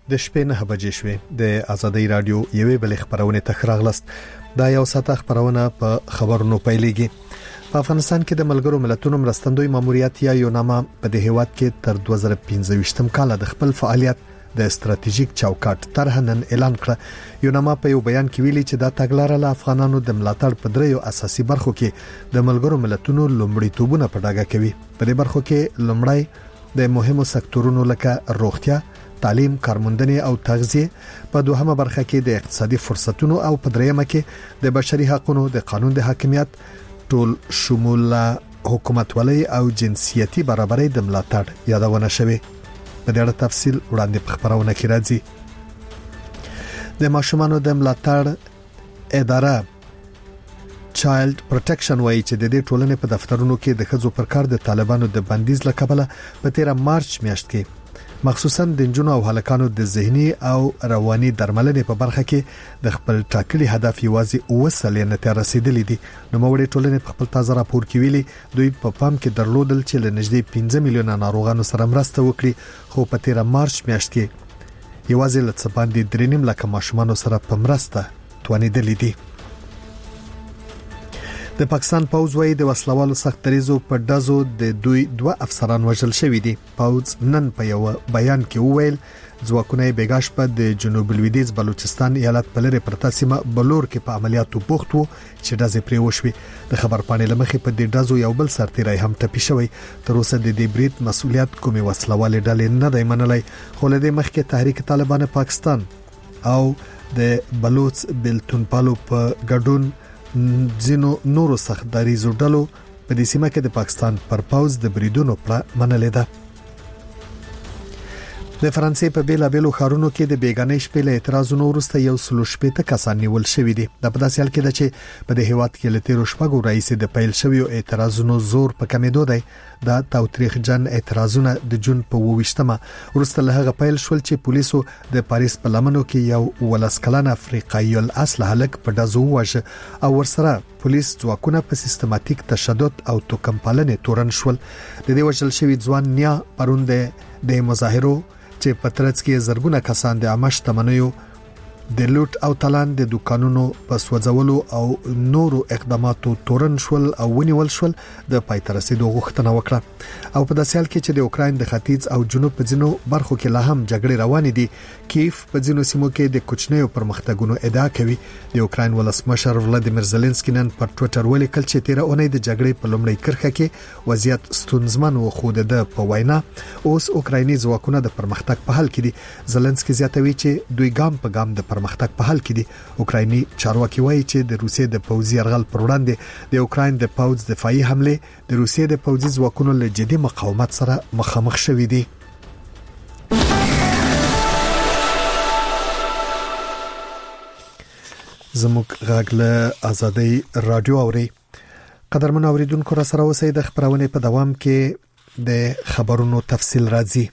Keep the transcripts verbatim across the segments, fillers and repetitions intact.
د شپې نه بجې شوې د ازادي رادیو یوې بل خبرونه تخراغلست دا یو ساعت خبرونه په خبرونو پیلېږي. په افغانستان کې د ملګرو ملتونو مرستندوی ماموریت یا یوناما په د هیواد کې تر دوه زره پنځه کال د خپل فعالیت د استراتیژیک چوکاټ طرح نن اعلان کړ. یوناما په یو بیان کې ویلي چې دا تګلارې له افغانانو د ملاتړ په دریو اساسي برخو کې د ملګرو ملتونو لومړیتوبونه په ډاګه کوي. په دې برخو کې لومړی د مهمو سکتورونو لکه روغتیا، تعلیم، کارموندنې او تغذیه، په دوهمه برخه کې د اقتصادي فرصتونو او په دریمه کې د بشري حقوقو، د قانون د حاکمیت، ټول شموله حکومتولۍ او جنسيتي برابرۍ د ملاتړ یادونه شوه. په دې اړه تفصیل وړاندې په خبرونه کې راځي. د ماشومانو د ملاتړ اداره چایلډ پروټیکشن وایي چې د دې ټولنې په دفترونو کې د خځو پر کار د طالبانو د بندیز لکبله په تیر مارچ میاشت کې مخصوصا د جنونو او هلکانو د ذهني او رواني درملنې په برخه کې د خپل ټاکلي هدف یوازې اوسلې نه تر رسیدلې دي. نو موږ ټولنې په خپل تازه راپور کې ویلي دوی په پام کې درلودل چې له نږدې پنځه میلیونه ناروغانو سره مرسته وکړي، خو په تیر مارچ میاشت کې یوازې له څه باندې درې نیم لک ماشومان سره په مرسته توانیدلې دي. د پاکستان پوز وایي د وسلوالو سخت دریزو په دزو د دوی دوه افسران وژل شوی دي. پوز نن په یو بیان کې وویل ځواکونه بیګاش په د جنوب لویدیځ بلوچستان ایالت په لری پرته سیمه بلور کې په عملیاتو بوخت وو چې دزې پرې وشوي. د خبر پاڼې لمخې په دې دزو یو بل سرتیری هم ټپي شوی. تر اوسه د دې برید مسولیت کومې وسلوالې ډلې نه دی منلای، خو له دې مخکې تحریک طالبان پاکستان او د بلوچ بلتون پالو په ګډون ځینو نورو سخت دریزو ډلو په دې سیمه کې د پاکستان پر پوز د بریدونو پر منلې ده. د فرانسې په بیلا بیلو خارونو کې د بیگانې شپې له اعتراضونو وروسته یو سلو شپې ته کسان نیول شوی دي. د په داسې حال کې ده چې په دې هیواد کې له تیرو شپږو راځي د پیل شوی اعتراضونو زور په کمیدو دی. دا تاوتریخ جن اعتراضونه د جون په وویشتمه وروسته له هغه پیل شول چې پولیسو د پاریس په لمنو کې یو ولسکلن افریقایي الاصل هلک په دزو وژه او ورسره پولیس ځواکونه په سیستماتیک تشدد او توکمپالنې تورن شول. د دې وژل شوی ځوان نیا پروند د مظاهرو چې پترڅ کې زرګونه کسان د عامه شتمنیو د لوټ او تلان د دکانونو په سوځولو او نورو اقداماتو تورن شول او ونیول شول د پایترسیدو غوښتنه وکړه. او په داسې حال کې چې د اوکراین د ختیځ او جنوب په ځینو برخو کې لا هم جګړې روانې دي، کیف په ځینو سیمو کې د کوچنیو پرمختګونو ادعا کوي. د اوکراین ولسمشر ولادیمیر زيلنسکي نن پر ټوئیټر ولیکل چې تیر اونۍ د جګړې په لومړۍ کرښه کې وضعیت ستونزمن و، خو د په وینا اوس اوکرایني ځواکونه د پرمختګ په حال کې دي. زيلنسکي زیاتوي چې دوی ګام په ګام د پرمختګ په حال کې دي. اوکرایني چارواکي وایي چې د روسیې د پوځي یرغل پر وړاندې د اوکراین د پوځ دفاعي حمله د روسیې د پوځي ځواکونو له جدي مقاومت سره مخامخ شوې دي. زموږ غږ له ازادي رادیو اوري. قدرمن اوریدونکو را سره اوسئ. د خبرونه په دوام کې د خبرونو تفصیل راځي.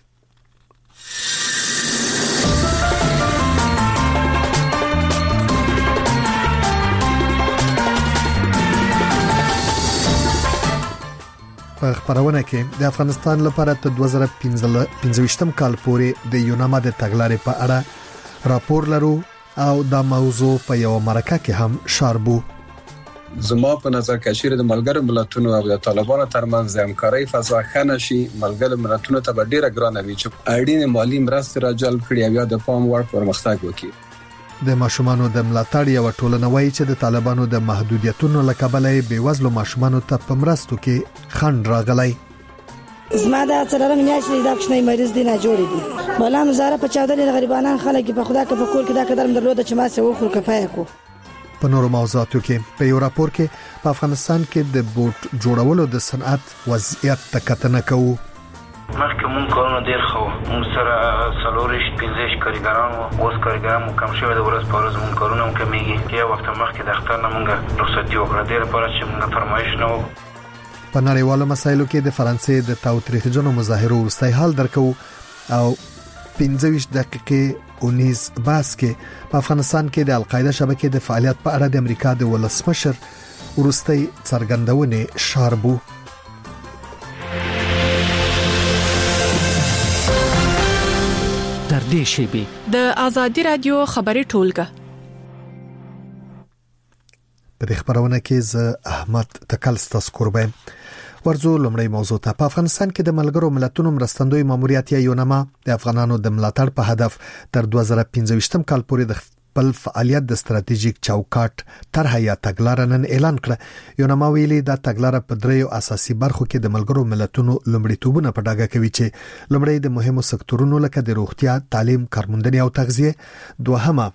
په خبرونه کې د افغانستان لپاره د دوه زره پنځه کال پورې د یوناما د تګلارې په اړه راپور لرو او دا موضوع په یو مرکه کې هم شاربو. زما په نظر کې چې د ملګرو ملتونو او د طالبانو ترمنځ د همکارۍ فضا ښه نشي، ملګرو ملتونو ته به ډیره ګرانه وي چې اړین مالی مرستې را جلب کړي او یا د پام وړ پرمختګ وکړي. د ماشومانو د ملاتړ یو ټولنه وایي چې د طالبانو د محدودیتونو لکبله بیوزلو ماشومانو ته په مرستو کې خنډ راغلی. زما د څلورم میاشتې د کوچنی مریض دی نه جوړ دي. بلا مزاره په چاودلې د غریبانو خلک په خدا کې په کور کې دا قدرم درلود چې ما سه وخور کفایه کو. په نورو موضوعاتو کې په یو راپور کې په افغانستان کې د بوت جوړولو د صنعت وضعیت تکتنه کوو. مخکې مونږ کارونه ډېر ښه وو، مونږ سره څلورش پنځه کارګران وو، اوس کارګران مو کم شوي د ورځ په ورځ مونږ کارونه هم کمیږي. یو وخت مخکې د اختر نه مونږ رخصتي وکړه دې لپاره چې مونږ فرمایش نه وو. په نړیوالو مسایلو کې د فرانسې د تاوتریخجنو مظاهرو وروستی حال درکو او پنځه دقیقې اونیز باس کې په افغانستان کې د القاعده شبکې د فعالیت په اړه د امریکا د ولسمشر وروستی څرګندونې شاربو. در نږدې شي. د آزادي رادیو خبري ټولګه په دې خبرونه کې ز احمد تکل ستاسو قربان ورزو لمړی موضوع ته. په افغانستان کې د ملګرو ملتونو مرستندوی ماموریت یا یونما د افغانانو د ملاتړ په هدف تر دوه زره پنځه کال پورې د خپل فعالیت د ستراتیژیک چوکاټ طرح یا تګلارې نن اعلان کړه. یونما ویلي دا تګلارې په دریو اساسي برخو کې د ملګرو ملتونو لومړیتوبونه په ډاګه کوي چې لمړی د مهمو سکتورونو لکه د روغتیا، تعلیم، کارموندنې او تغذیه، دوهمه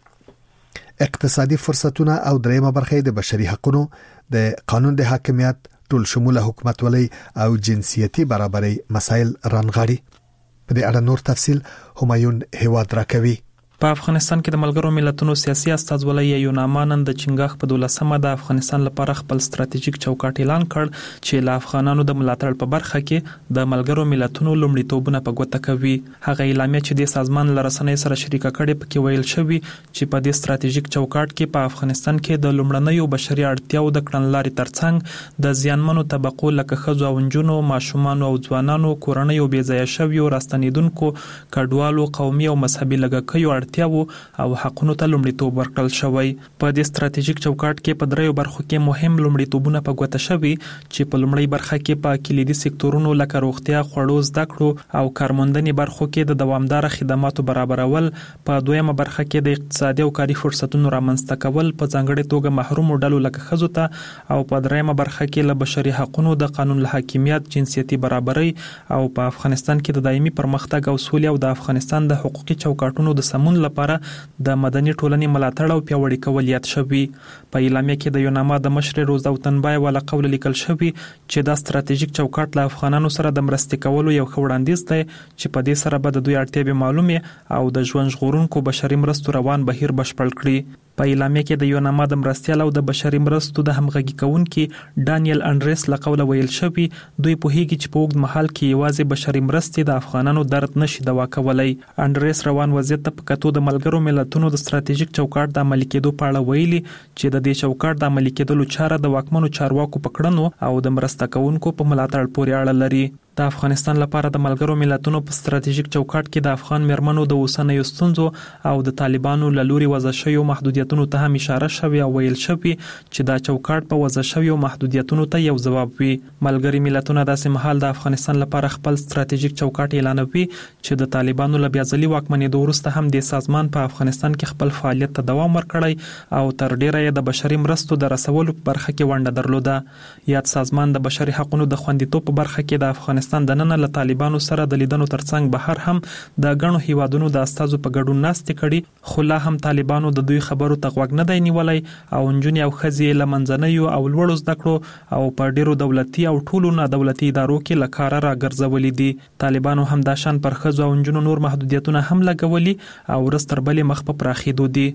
اقتصادي فرصتونه او دریمه برخه د بشري حقوقو، د قانون د حاکمیت، ټول شموله حکومتولۍ او جنسیتي برابرۍ مسایل رانغاړي. په دې اړه نور تفصیل همایون هواد راکوي. په افغانستان کې د ملګرو ملتونو سیاسي استازولۍ یا یوناما نن د چنګاخ په دولسمه د افغانستان لپاره خپل ستراتیژیک چوکاټ اعلان کړ چې له افغانانو د ملاتړ په برخه کې د ملګرو ملتونو لومړیتوبونه په ګوته کوي. هغه اعلامیه چې د سازمان لرسنۍ سره شریکه کړي پکې ویل شوی چې په دې ستراتیژیک چوکاټ کې په افغانستان کې د لومړنیو بشري اړتیاو د کړنلارې ترڅنګ د زیانمنو طبقو لکه ښځو او نجونو، ماشومانو او ځوانانو، کورنیو بې ځایه شویو، راستنیدونکو، کډوالو، قومي او مذهبي لږکیو اړتیاو او حقونو ته لومړیتوب ورکړل شوی. په دې ستراتیژیک چوکاټ کې په دریو برخو کې مهم لومړیتوبونه په ګوته شوي چې په لومړی برخه کې په کلیدي سکتورونو لکه روغتیا، خوړو، زده کړو او کارموندنې برخو کې د دوامدار خدماتو برابرول، په دویمه برخه کې د اقتصادي او کاري فرصتونو رامنځته کول، په ځانګړي توګه محروم ډلو لکه ښځو ته، او په دریمه برخه کې له بشري حقوقو، د قانون حاکمیت، جنسیتي برابرۍ او په افغانستان کې د دایمي پرمختګ او سولې او د افغانستان د حقوقي چوکاټونو د سمون لپاره د مدني ټولنې ملاتړ او پیاوړی کول یاد شوی. په اعلامیه کې د یوناما د مشر روزا وطنبای والا قول لیکل شوی چې دا ستراتیژیک چوکاټ له افغانانو سره د مرستې کولو یو ښه وړاندیز دی چې په دې سره به د دوی اړتیاوې معلومې او د ژوند ژغورونکو بشري مرستو روان بهیر بشپړ کړي. په اعلامیه کې د یوناما د مرستیال او د بشري مرستو د همغږي کوونکي ډانیل انډریس له قوله ویل شوی دوی پوهیږي چې په اوږد مهال کې یوازې بشري مرستې د افغانانو درد نشي دوا کولای. انډریس روان وضعیت ته په کتو د ملګرو ملتونو د ستراتیژیک چوکاټ د عملي کېدو په اړه ویلي چې د دې چوکاټ د عملي کېدلو چاره د واکمنو چارواکو په کړنو او د مرسته کوونکو په ملاتړ پورې اړه لري. د افغانستان لپاره د ملګرو ملتونو په ستراتیژیک چوکاټ کې د افغان مېرمنو د اوسنیو ستونزو او د طالبانو له لوري وضع شویو محدودیتونو ته هم اشاره شوې او ویل شوی چې دا چوکاټ په وضع شویو محدودیتونو ته یو ځواب وي. ملګري ملتونه داسې مهال د افغانستان لپاره خپل ستراتیژیک چوکاټ اعلانوي چې د طالبانو له بیاځلي واکمنېدو وروسته هم د سازمان په افغانستان کې خپل فعالیت ته دوام ورکړی او تر ډیره یې د بشري مرستو د رسولو په برخه کې ونډه درلوده. یاد سازمان د بشري حقوقو د خوندیتوب په برخه کې د افغانستان د نن له طالبانو سره د لیدنو ترڅنګ بهر هم د غنو هیوادونو د استازو په ګډون ناستې کړي، خو لا هم طالبانو د دوی خبرو ته غوږ نه دی نیولی او نجونې او ښځې له منځنیو او لوړو زده کړو او په ډیرو دولتي او ټولو نه دولتي ادارو کې له کاره راګرځولي دي. طالبانو هم دا شان پر ښځو او نجونو نور محدودیتونه هم لګولي او ورځ تر بلې مخ په پراخېدو دي.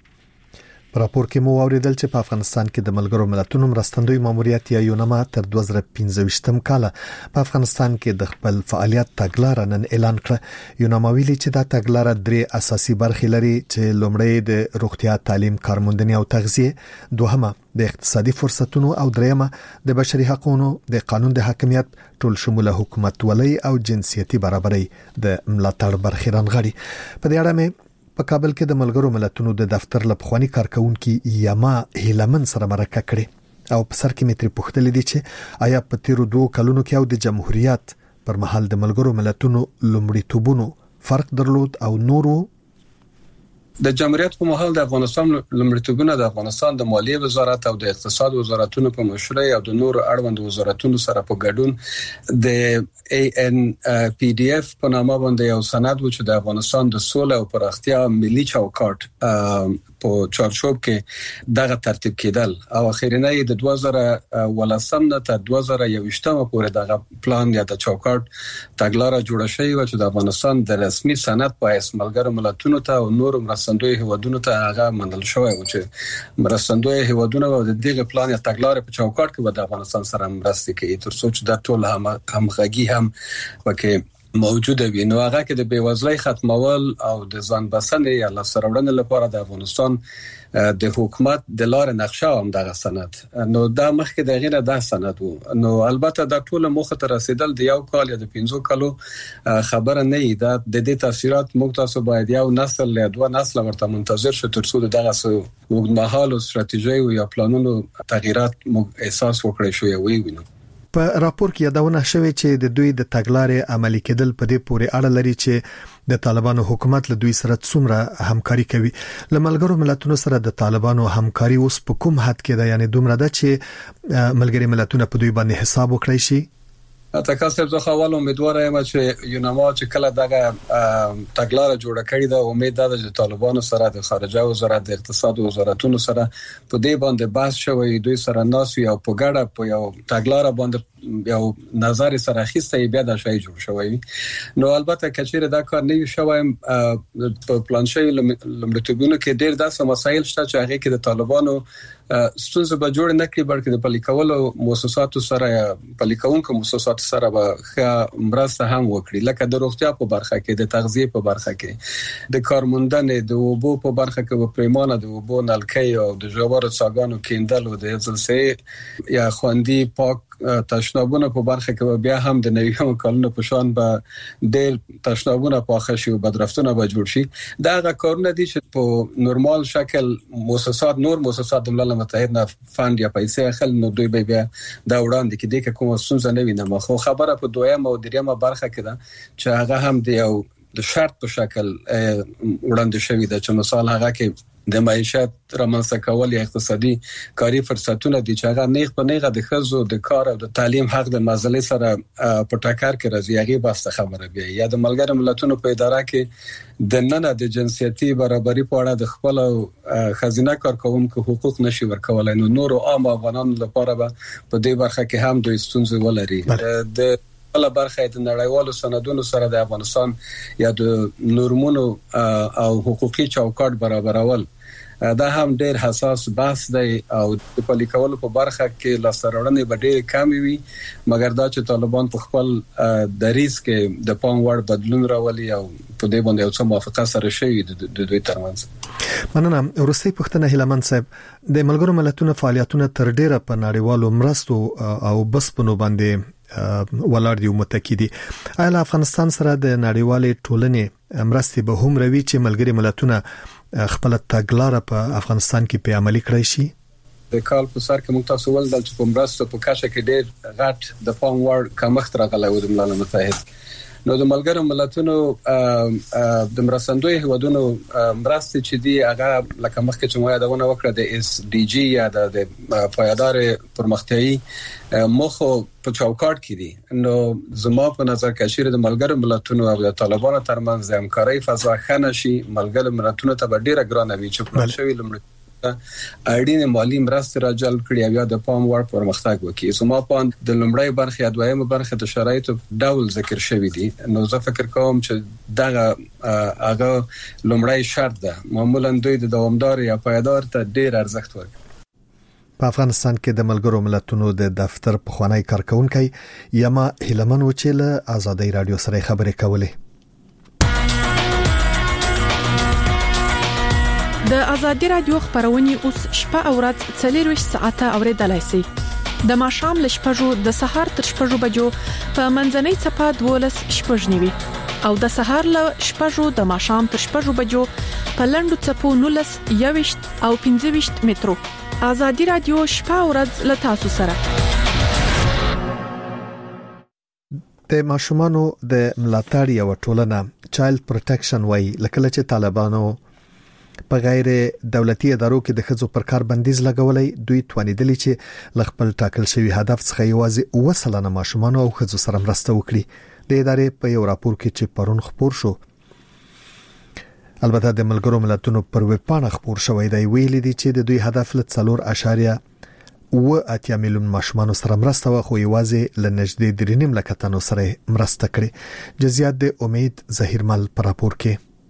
په راپور کې مو اوریدل چې په افغانستان کې د ملګرو ملتونو مرستندوی ماموریت یا یونما تر دوه زره پنځه کال په افغانستان کې د خپل فعالیت تګلارې نن اعلان کړه. یونما ویلي چې دا تګلارې درې اساسي برخې لري چې لومړی د روغتیا، تعلیم، کارموندنې او تغذیه، دوهمه د اقتصادي فرصتونو او دریمه د بشري حقوقو، د قانون د حاکمیت، ټول شموله حکومتولۍ او جنسیتي برابرۍ د ملاتړ برخې رانغاړي. په دې اړه مې په کابل کې د ملګرو ملتونو د دفتر لپخوانی کارکونکو یما هیلمن سره مرکه کړې او په سر کې متری پوښتنه دي چې آیا په تیرو دوه کلونو کې او د جمهوریت پر مهال د ملګرو ملتونو لومړیتوبونو فرق درلود او نورو د جمهوریت په مهال د افغانستان لومړیتوبونه د افغانستان د مالیې وزارت او د اقتصاد وزارتونو په مشرۍ او د نورو اړوند وزارتونو سره په ګډون د ای ان پی ډی اف په نامه باندې یو سند و چې د افغانستان د سولې او پراختیا ملي چوکاټ په چارچوب کې دغه ترتیب کېدل او اخیرنۍ د دوه زره ولسم نه تر دوه زره یوویشتم پورې دغه پلان یا د چوکاټ تګلارې جوړه شوې و چې د افغانستان د رسمي سند په اساس ملګرو ملتونو ته او نورو مرستندوی هیوادونو ته هغه منل شوی و چې مرستندوی هیوادونه د دغه پلان یا تګلارې په چوکاټ کې د افغانستان سره مرسته کوي تر څو چې د ټول هم همغږي هم وکړي موجوده وي. نو هغه کې د بیوزلۍ ختمول او د ځان بسنې یا لاسته راوړنې لپاره د افغانستان د حکومت د لارې نقشه هم دغه سند نو دا مخکې د غیره د سند وو. نو البته د ټول مخه تر رسیدل د یو کال یا د پنځو کالو خبره نه ای. دا د دې تاثیرات موږ تاسو باید یو نسل یا دوه نسل ورته منتظر شو تر څو دغه وګړمحاله ستراتیژي او یا پلانونو تغیرات موږ احساس وکړی شو یا وی وینو. په راپور کې یادونه شوې چې د دوی د تګلارې عملي کېدل په دې پورې اړه لري چې د طالبانو حکومت له دوی سره څومره همکاري کوي. له ملګرو ملتونو سره د طالبانو همکاري اوس په کوم حد کې ده، یعنی دومره ده چې ملګری ملتونه په دوی باندې حساب وکړي شي؟ تاسو زه خو ول امیدوار یم چې یونما چې کله دغه تګلارې جوړه کړې ده، امید ده چې طالبانو سره د خارجه وزارت د اقتصاد وزارتونو سره په دې باندې بحث شوی، دوی سره ناس یو په ګډه په یو تګلارې باندې یو نظر سره اخیسته بیا د شای جوړ شوی. نو البته کچېره دا کار نه شوی په پلانشي لمړتوبونو کې ډېر داسې مسایل شته چې هغه کې د طالبانو ستونزې به جوړ نه کړي، بلکې د پلیکولو مؤسساتو سره یا پلیکونکو مؤسساتو سره به ښه مرسته هم وکړي، لکه د روغتیا په برخه کې، د تغذیه په برخه کې، د کارموندنې، د اوبو په برخه کې په پیمانه د اوبو نلکې او د جوړو څاګانو کیندل او د ځلسې یا خوندي پاک تشنابونه په برخه کې بیا هم د نویو کلونو په شان به د تشنابونه پاخه شي او بدرفتونه به جوړ شي. دا هغه کارونه دي چې په نورمال شکل مؤسسات نور مؤسسات د ملل متحد نه فند یا پیسې اخل، نو دوی به بیا دا وړاندې کې د کوم ستونزه نه وینم. خو خبره په دویمه او دریمه برخه کې ده چې هغه هم د یو د شرط په شکل وړاندې شوی ده، چې مثال هغه کې د معیشت رامنځته کول یا اقتصادي کاری فرصتونه دي چې هغه نیغ په نیغه د خزو د کار او د تعلیم حق د مزلې سره په ټکر کې راځي. هغه باسته خبره بیا یا د ملګرو ملتونو په اداره کې د نن د جنسيتي برابرۍ په اړه د خپل خزینه کارکونکو حقوق نشي ورکولای، نو نور عام افغانانو لپاره به په دې برخه کې هم دوی ستونزې ولري. د بل برخه د نړیوالو سندونو سره د افغانستان یا د نورمونو او حقوقي چوکاټ برابرول دا هم ډېر حساس بحث دی او د پالیکولو په برخه کې لاسرورنې به ډېر کم وي، مګر دا چې طالبان په خپل دریځ کې د پام وړ بدلون راولي او په دې باندې یو څه موافقه سره شي د دوی ترمنځ. مننه. ورسته پښتنه هیلمن صاحب، د ملګرو ملتونو فعالیتونه تر ډیره په نړیوالو مرستو او بسپنو باندې ولر دی متکی دي. آیا افغانستان سره د نړیوالې ټولنې مرستې به هم روي چې ملګری ملتونه خپل تګلارې په افغانستان کې په عملي کړی شي؟ د کال په سر کې موږ تاسو ول د په مرستو په کاشه کې ډېر غټ د پام وړ کمښت راغلی و د ملل متحد. نو د ملګرو ملتونو د مرستندوی هیوادونو مرستې چې دی هغه لکه مخکې چې مو یادونه وکړه د اس ډي جی یا د پایدار پرمختیايي مخه په چوکاټ کې دي. نو زما په نظر کې چې د ملګرو ملتونو او د طالبانو ترمنځ همکاري فضا خنه شي، ملګرو ملتونو ته ډیره ګرانه وي چې په شوی لمړ اړینه مالی مرستې را جلب کړي او یا د پام وړ پرمختګ وکړي. زما په د لمړی برخه یا دویمه برخه د شرایطو ډول ذکر شوی دي، نو زه فکر کوم چې دغه هغه لمړی شرط ده. معمولا دوی د دوامدار یا پایدار ته ډیر ارزښت ورکوي. په افغانستان کې د ملګرو ملتونو د دفتر پخوانی کارکونکي یما هیلمن وچیل آزادۍ رادیو سره خبرې کولې. د آزادۍ رادیو خبرونه اوس شپه او ورځ څلور ساعته اوریدلای شئ. د ماښام ل شپږو د سهار تر شپږو بجو په منځنۍ چپه دولس شپږنیوي او د سهار ل شپږو د ماښام تر شپږو بجو په لندو چپو نولس یويشت او پنځه ویشت مترو. آزادۍ رادیو شپه او ورځ ل تاسو سره. د ماشومانو د ملاتړ یو ټولنه چایلډ پروټیکشن وای لکه چې طالبانو په غیر دولتي ادارو کې د خځو پر کار بندیز لګولې، دوی توانیدلی چې لخپل ټاکل شوی هدف څخه یوازې وسلانه ماشومان او خځو سره مرسته وکړي. د ادارې په یو راپور کې چې پرون خبر شو، البته د ملګرو ملتونو پر ویب پاڼه خبر شوی دی، ویل دي چې د دوی هدف ل څلور اشاریه و اتیا میلیون ماشومان سره مرسته و، خو یوازې ل نږدې درې نیم لک تنو سره مرسته کړي. جزئیات د امید ظهیرمل پر راپور کې.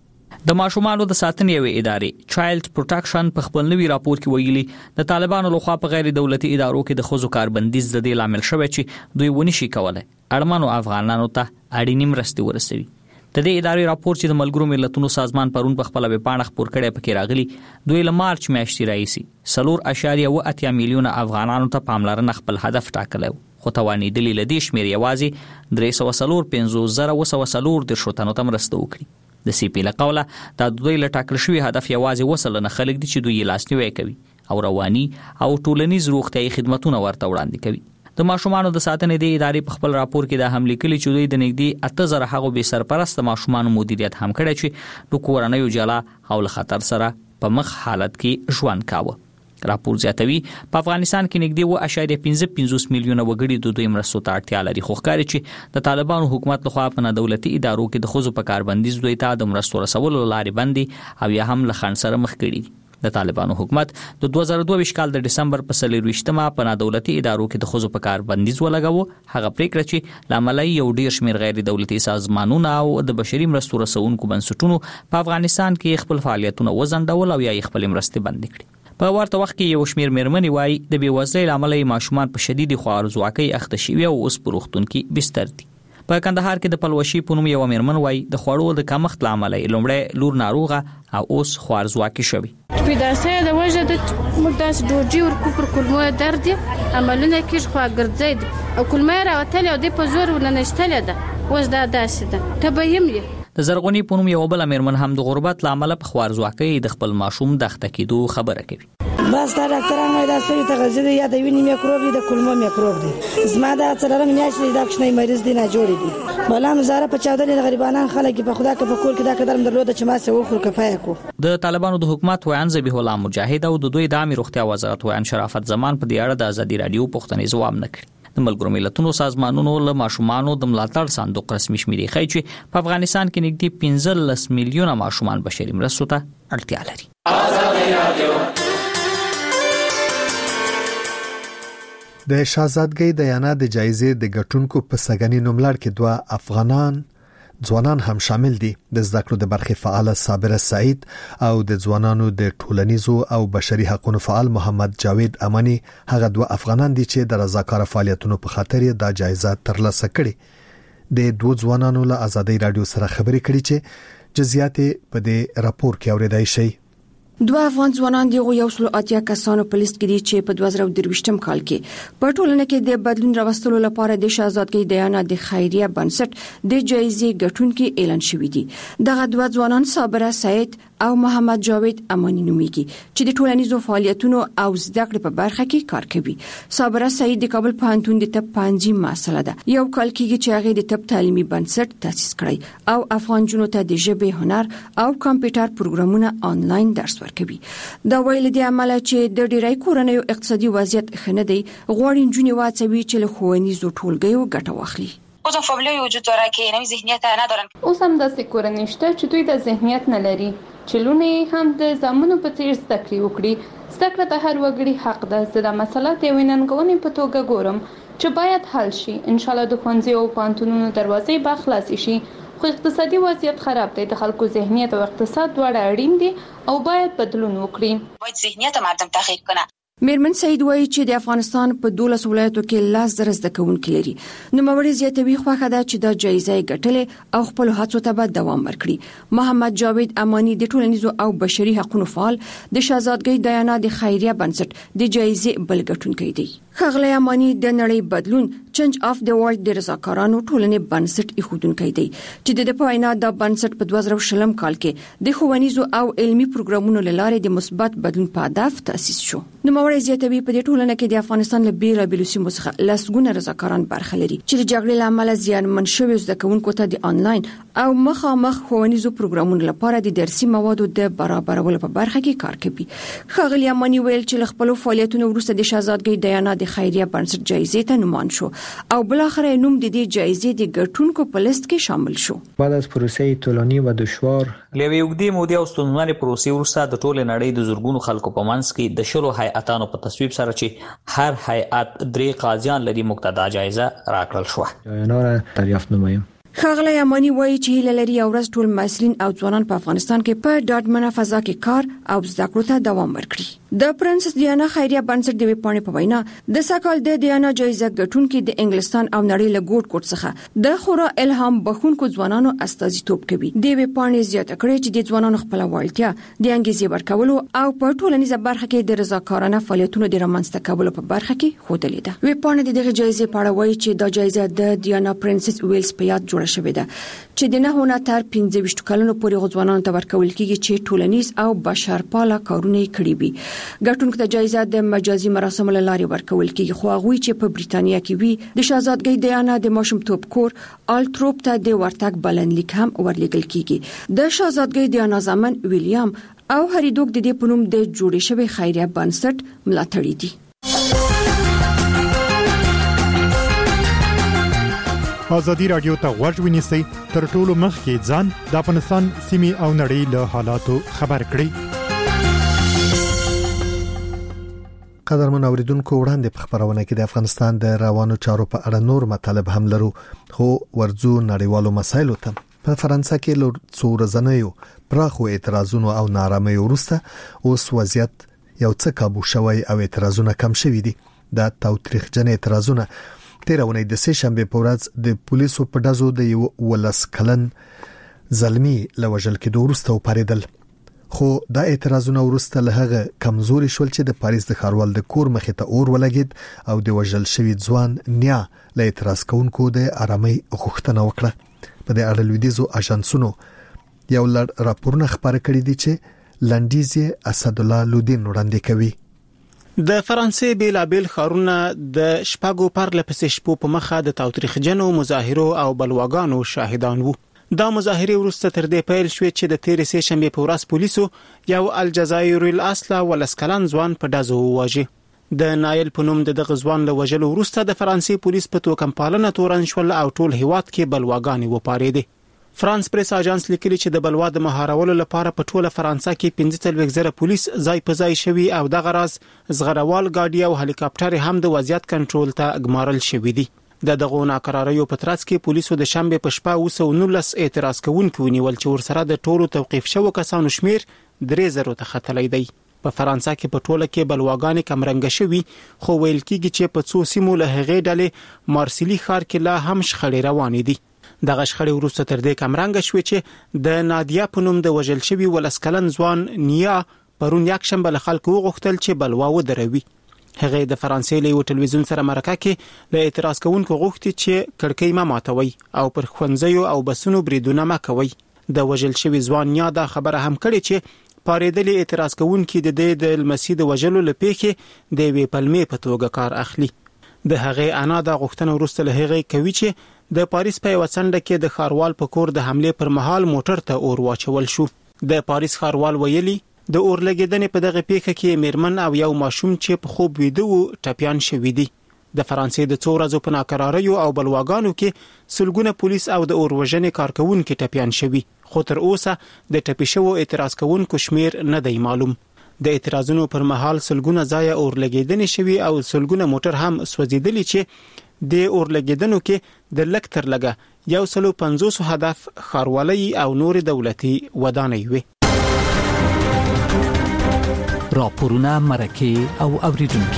د ماشومانو د ساتنې یوې ادارې چایلډ پروټیکشن په خپل نوي راپور کې ویلي د طالبانو لخوا په غیر دولتي ادارو کې د ښځو کاربندیز د دې لامل شوی چې دوی ونشي کولای اړمنو افغانانو ته اړینې مرستې ورسوي. د دې ادارې راپور چې د ملګرو ملتونو سازمان پرون په خپل ویبپاڼه خپور کړی پکې راغلي دوی له مارچ میاشتې راهیسې څلور اعشاریه اوه اتیا میلیونه افغانانو ته پاملرنه خپل هدف ټاکلی و، خو توانېدلي له دې شمېر یوازې درې سوه څلور پنځوس زره اوه سوه څلور دېرشو تنو ته مرسته وکړي. د سی پی له قوله دا د دوی له ټاکل شوي هدف یوازې اوه سلنه خلک دي چې دوی یې لاسنیوی کوي او رواني او ټولنیز روغتیایي خدمتونه ورته وړاندې کوي. د ماشومانو د ساتنې د ادارې په خپل راپور کې دا هم لیکلي چې دوی د نږدې اته زره هغو بې سرپرسته ماشومانو مدیریت هم کړی چې د کورنیو جلا او له خطر سره په مخ حالت کې ژوند کاوه. راپور زیاتوي په افغانستان کې نږدې اوه اعشاریه پنځه پنځوس میلیونه وګړي د دوی مرستو ته اړتیا لري، خو ښکاري چې د طالبانو حکومت لخوا په نادولتي ادارو کې د ښځو په کاربندیز دوی ته د مرستو رسولو لارې بندې او یا هم له خنډ سره مخ کړي دي. د طالبانو حکومت د دوه زره دوه ویشت کال د ډسمبر په څلرویشتمه په نادولتي ادارو کې د ښځو په کار بندیز ولګاوه. هغه پریکړه چې لامل یې یو ډیر شمېر غیر دولتي سازمانونه او د بشري مرستو رسونکو بنسټونو په افغانستان کې خپل فعالیتونه وځنډول او یا یې خپل مرستې بندې کړې. په ورته وخت کې یو شمېر مېرمنې وایي د بېوزلۍ له امله یې ماشومان په شدید خوارځواکۍ اخته شوي او اوس په روغتون کې بستر دي. په کندهار کې د پلوشي په نوم یوه مېرمن وایي د خوړو د کمښت له امله یې لومړی لور ناروغه او اوس خوارځواکې شوې. پیداسه د وجه د موږ داسې ډوډۍ ورکو پر کولمو درد عملونه کېږي خواګرځی دي او کولمه یې راوتلې او دې په زور وننشتلې ده اوس دا داسې ده تبه یم یې. د زرغونې په نوم یوه بله مېرمن هم د غربت له امله په خوارځواکۍ د خپل ماشوم د اخته کېدو خبره کوي. بس دا ډاکټران وايي دا سوي تغذیه یا د وینې میکروب دی د کولمو میکروب دی. زما دا څلورم میاشتې دا کوچنی مریض دی نه جوړ دی. بلا مزاره په چاودنې د غریبانان خلک په خدا کې په کول کې دا قدرم درلود چې ما سه وخور کفایه کو. د طالبانو د حکومت ویان ذبیح الله مجاهد او د دوی د عامه روغتیا وزارت ویان شرافت زمان په دې اړه د ازادي رادیو پوښتنې ځواب نه کړ. د ملګرو ملتونو سازمانونو له ماشومانو د ملاتړ صندوق رسمي شمیرې ښیي چې په افغانستان کې نږدې پنځلس میلیونه ماشومان بشري مرستو ته اړتیا لري. ازادي رادیو د شاهزادګۍ ډیانا د جایزې د ګټونکو په سګنی نوملړ کې دوه افغانان ځوانان هم شامل دي. د زده کړو د برخې فعال صابره سعید او د ځوانانو د ټولنیزو او بشري حقوقو فعال محمد جاوید امانی هغه دوه افغانان دي چې د رضاکار فعالیتونو په خاطر یې د جایزه ترلاسه کړې. د دوه ځوانانو له ازادي رادیو سره خبرې کړې چې جزئیات په دې راپور کې اوریدای شي. دوه افغان ځوانان دغه یو سل اتیا کسانو په لیست کې دي چې په دوه زره درویشتم کال کې په ټولنه کې د بدلون راوستلو لپاره د شاهزادګۍ ډیانا د خیریه بنسټ د جایزې ګټونکي اعلان شوی دي. دغه دوه ځوانان صابره سعید او محمد جاوید امانی نومیږي چې د ټولنیزو فعالیتونو او زده کړې په برخه کې کار کوي. صابره سعید د کابل پوهنتون د طب پنځم محصله ده. یو کال کېږي چې هغه د طب تعلیمي بنسټ تاسیس کړی او افغان جنو ته د ژبې هنر او کمپیوټر پروګرامونه آنلاین درس ورکوي. دا ویل دي عمله چې د ډیری کورنیو اقتصادي وضعیت خنه دی غوړین جونی واڅوي چې له ښوونیزو ټولګیو ګټه واخلي. اوس هم فامیلای وجود داره که نمی ذهنیت ندارن. اوس هم داسې کورنۍ شته چې دوی د ذهنیت نه لري چې لونه هم د زامنو په څیر زده کړې وکړي. زده کړه د هر وګړي حق ده. زه د مسله د ویننګونې په توګه ګورم چې باید حل شي. ان شاء الله د ښوونځي او پوهنتونونو دروازې به خلاصې شي. خو اقتصادي وضعیت خراب دی. د خلکو ذهنیت او اقتصاد دواړه اړین دي او باید بدلون وکړي. باید ذهنیت مردم تغییر کنه. میرمن سعید وایي چې د افغانستان په دولس ولایتو کې لاس در زده کوونکي لري. نوموړی زیاتوي خوښه ده چې د جایزې ګټلې او خپل هڅو ته به دوام ورکړي. محمد جاوید امانی د ټولنیزو او بشري حقوقو فعال د شاهزادګۍ ډیانا د خیریه بنسټ د جایزې بل ګټونکی دی. خغلی امانی د نړۍ بدلون چینج اف د ورلد د رضاکارانو ټولنې بنسټ ایښودونکی دی چې د په وینا د بنسټ په دوه زره شلم کال کې د ښوونیزو او علمي پروګرامونو لاره د مثبت بدلون په هدف تأسیس شو. نوموړی زیاتوي په دې ټولنه کې د افغانستان له بیلابېلو سیمو څخه لسګونه رضاکاران برخه لري چې د جګړې له امله زیانمن شوي زده کوونکو ته د آنلاین او مخامخ ښوونیزو پروګرامونو لپاره د درسي موادو د برابرولو په برخه کې کار کوي. خغلی امانی ویل چې له خپل فعالیتونو وروسته د شاهزادګۍ ډیانا د خیریه بنسټ جایزې ته نومان شو او بل اخر نوم د دې جایزې د ګټونکو په لیست کې شامل شو. بعد از پروسه طولانی و دشوار لوي وګړي مودي او ستونزمنې پروسې وروسته د ټول نړۍ د زورګونو خلکو په منځ کې د شلو هیئاتانو په تصویب سره چې هر هیئات درې قاضیان لري مقتدا جایزه راکړل شو. جایزه را دریافت نمایم. ښاغلی امانی وایي چې هیله لري یو ورځ ټول مسؤلین او ځوانان په افغانستان کې په ډاډمنه فضا کې کار او زده کړو ته دوام ورکړي. د پرنسس ډیانا خیریه بنسټ د ویپاڼې په وینا د سکهال د ډیانا جایزه ګټونکي د انګلستان او نړۍ له ګوټ ګوټ څخه د خورا الهام بخښونکو ځوانانو استازیتوب کوي. د ویپاڼې زیاته کړې چې د ځوانانو خپل وړتیا د انګیزې ورکولو او په ټولنیزه برخه کې د رضاکارانه فعالیتونو د رامنځته کولو په برخه کې ښودلې ده. ویپاڼې د دغه جایزې په اړه وایي چې دا جایزه د ډیانا پرنسس ویلز په یاد جوړه شوې ده چې د نه نه تر پنځه ویشت کلونو پورې ځوانانو ته ورکول کېږي چې ټولنیز او بشرپاله کارونه کړي وي. ګټونکو ته جایزه د مجازي مراسمو له لارې ورکول کېږي، خو هغوی چې په بریتانیا کې وي د شاهزادګۍ ډیانا د ماشومتوب کور آلټروپ ته د ورتګ بلنلیک هم ورلېږل کېږي. د شاهزادګۍ ډیانا زامن ویلیام او هریدوک د دې په نوم د جوړې شوی خیریه بنسټ ملاتړي دي. ازادي رادیو ته غوږ ونیسئ، تر ټولو مخکې ځان د افغانستان سیمې او نړۍ له حالاتو خبر کړئ. قدرمن اوریدونکو، وړاندې په خبرونه کې د افغانستان د روانو چارو په اړه نور مطالب هم لرو، خو ورځو نړیوالو مسایلو ته. په فرانسه کې له څو ورځې پراخو اعتراضونو او نارامۍ وروسته اوس وضعیت یو څه کابو شوی او اعتراضونه کم شوي دي. دا تاوتریخجن اعتراضونه تیرونه د سه شنبه په ورځ د پولیسو په دزو د یو ولس کلن ظلمي لوجل کې د ورسته پاریدل. خو دا اعتراضونه ورسته له هغه کمزوري شول چې د پاریس د خاروال د کور مخې ته اور ولګید او د وژل شوی ځوان نیا له اعتراض کوونکو د آرامۍ غوښتنه وکړه. په دې اړه لویدیزو اژانسونو یو لړ راپورونه خبره کړي دي چې لنډیز اسد الله لودین وړاندې کوي. د فرانسې بیلابل خارونه د شپږو پرلپسې شپو په مخه د تاوتریخجنو مظاهرو او بلواګانو شاهدان وو. دا مظاهره ورسته تر دې پیل شوې چې د تیرې سه شنبه په ورځ پولیسو یو الجزایر الاصل ولسکلن ځوان په دزو وواژه. د نایل په نوم د دغه ځوان له وژلو ورسته د فرانسې پولیس په توکم پالنه تورن شول او ټول هیواد کې بلواګانې وپاریدې. فرانس پریس اژانس لیکلي چې د بلوا د مهارولو لپاره په ټوله فرانسه کې پنځه څلوېښت زره پولیس ځای په ځای شوي او دغه راز زغروال ګاډي او هلیکاپټر هم د وضعیت کنټرول ته اګمارل شوي دي. د دغه ناقراریو په ترڅ کې پولیسو د شنبه په شپه اوسه نولس اعتراض کوونکو ونیول چې ورسره د ټولو توقيف شوو کسانو شمیر درې زره ته ختلې دی. په فرانسه کې په ټوله کې بلواګانې کمرنګ شوي، خو ویل کېږي چې په څو سیمو له هغې ډلې مارسیلی ښار کې لا هم شخړې روانې دي. دغه شخړې وروسته تر دې کمرنګ شوې چې د نادیا په نوم د وژل شوی ولسکلن ځوان نیا پرون یک شنبه له خلکو غوښتل چې بلوا ودروي. هغه د فرانسې له یو ټلویزیون سره مرکه کې له اعتراض کوونکو غوښتي چې کړکۍ ما ماتوي او پر خوندزیو او بسونو بریدونه ما کوي. د وژل شوی ځوان نیا دا خبره هم کړې چې پاریدلي اعتراض کوونکي د دې د المسید وژلو لپاره د وی پلمې په توګه کار اخلي. د هغه انا د غوښتنو وروسته له هغه کوي چې د پاریس په وسنده کې د خاروال په کور د حمله پر مهال موټر ته اور واچول شو. د پاریس خاروال ویلي د اور لګیدنې په دغه پیښه کې میرمن او یو ماشوم چې په خوب ویده وو ټپيان شوي دي. د فرانسې د څو ورځو په ناقراریو او بلواګانو کې سلګونه پولیس او د اور وژنې کارکونکو ټپيان شوي، خو تر اوسه د ټپي شوو اعتراض کوونکو شمیر نه دی معلوم. د اعتراضونو پر مهال سلګونه ځای اور لګیدنې شوي او سلګونه موټر هم سوځیدلي چې د اور لګیدنو کې د لک تر لګه یو سلو پنځوس هدف خاروالي او نور دولتي ودانۍ وي. راپورونه مرکه او اوریدونکو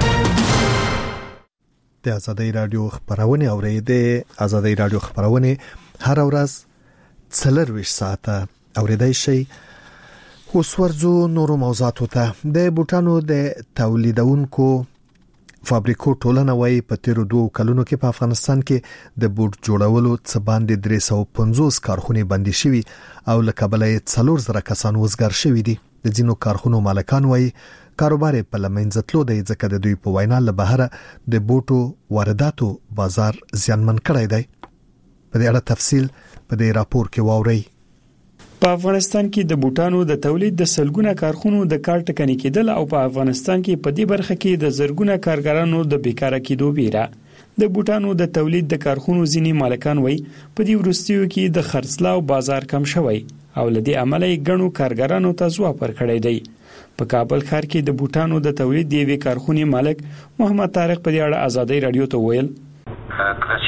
د ازادي رادیو خبرونه اوریدې ازادي رادیو خبرونه هر ورځ څلرویشت ساعته اوریدای شي. خو ورځو نورو موضوعاتو ته د بوټانو د تولیدونکو فابریکو ټولنه وايي په تیر دوه کلونو کې په افغانستان کې د بوټ جوړولو څه باندې درې سوه پنځوس کارخونه بندي شوي او له کبله څلور زره کسان وزګار شوي دي. د ځینو کارخونو مالکان وايي کاروبار په لمنځتلو دی ځکه د دوی په وینا له بهره د بوټو وارداتو بازار زیانمن کړی دی. په دې اړه تفصیل په دې راپور کې واورئ. په افغانستان کې د بوټانو د تولید د سلګونه کارخونو د کار ټکنۍ کېدل او په افغانستان کې په دې برخه کې د زرګونه کارګرانو د بیکاره کېدو بیره. د بوټانو د تولید د کارخونو ځینی مالکان وایي په دې ورستیو کې د خرڅلاو بازار کم شوی او لدی عملي غنو کارګرانو ته ځواب ورکړی دی. په کابل ښار کې د بوټانو د تولید دی وی کارخونې مالک محمد طارق په دې اړه ازادي رادیو ته ویل کله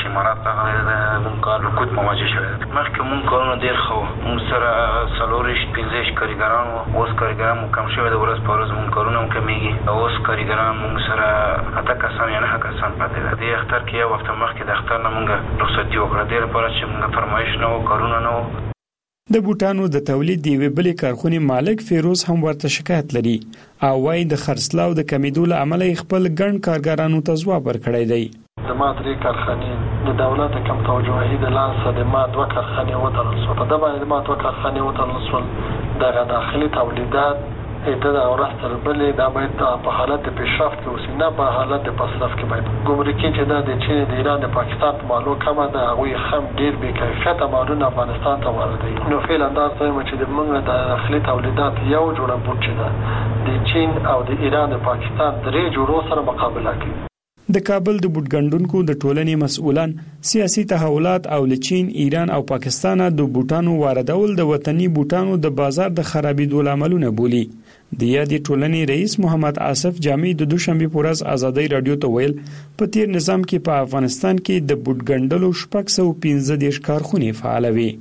چې امارات هغه د مونږ کار رکود مواجه شوی مخکې مونږ کارونه ډیر خو مونږ سره څلورش پنځه کارګران وو اوس کارګران مو کم شوی د ورځ په ورځ مونږ کارونه کمیږي اوس کارګران مونږ سره اته کسان یا نه کسان پاتې دي د اختر کې یو وخت مخکې د اختر نه مونږ رخصتي وکړه ډیر لپاره چې مونږ فرمایش نه و کارونه نه و. د بوټانو د تولید دی ویبلې کارخونې مالک فیروز هم ورته شکایت لري او وايي د خرڅلاو د کمیدو له امله خپل ګڼ کارګرانو ته ځواب ورکړی دی. د ما درې کارخانې د دولت کم توجهي د لاسه د ما دوه کارخانې وتړل شو په دغه باندې ما دوه کارخانې وتړل شو د داخلي تولیدات ایته دا ورسته بلې دا باید په حالت د پیشرفت کې اوسې نه په حالت د پسرف کې باید ګمرکي چې دا د چین د ایران د پاکستان مالو کمه ده هغوی هم ډیر بې کیفیته مالونه افغانستان ته واردوي نو فعلا دا څه چې د موږ د داخلي تولیدات یو جوړه بوټ چې ده د چین او د ایران د پاکستان درې جوړو سره مقابله کوي. د کابل د بوټګندونکو د ټولنې مسؤلان سیاسي تحولات او له چین، ایران او پاکستان د بوټانو واردول د وطني بوټانو د بازار د خرابېدو لاملونه بولي. د یادې ټولنې رئیس محمد عاصف جامع د دوشنبه په ورځ ازادي رادیو ته ویل په تیر نظام کې په افغانستان کې د بوټګندلو شپږ سوه پنځه دېرش کارخونې فعال وي.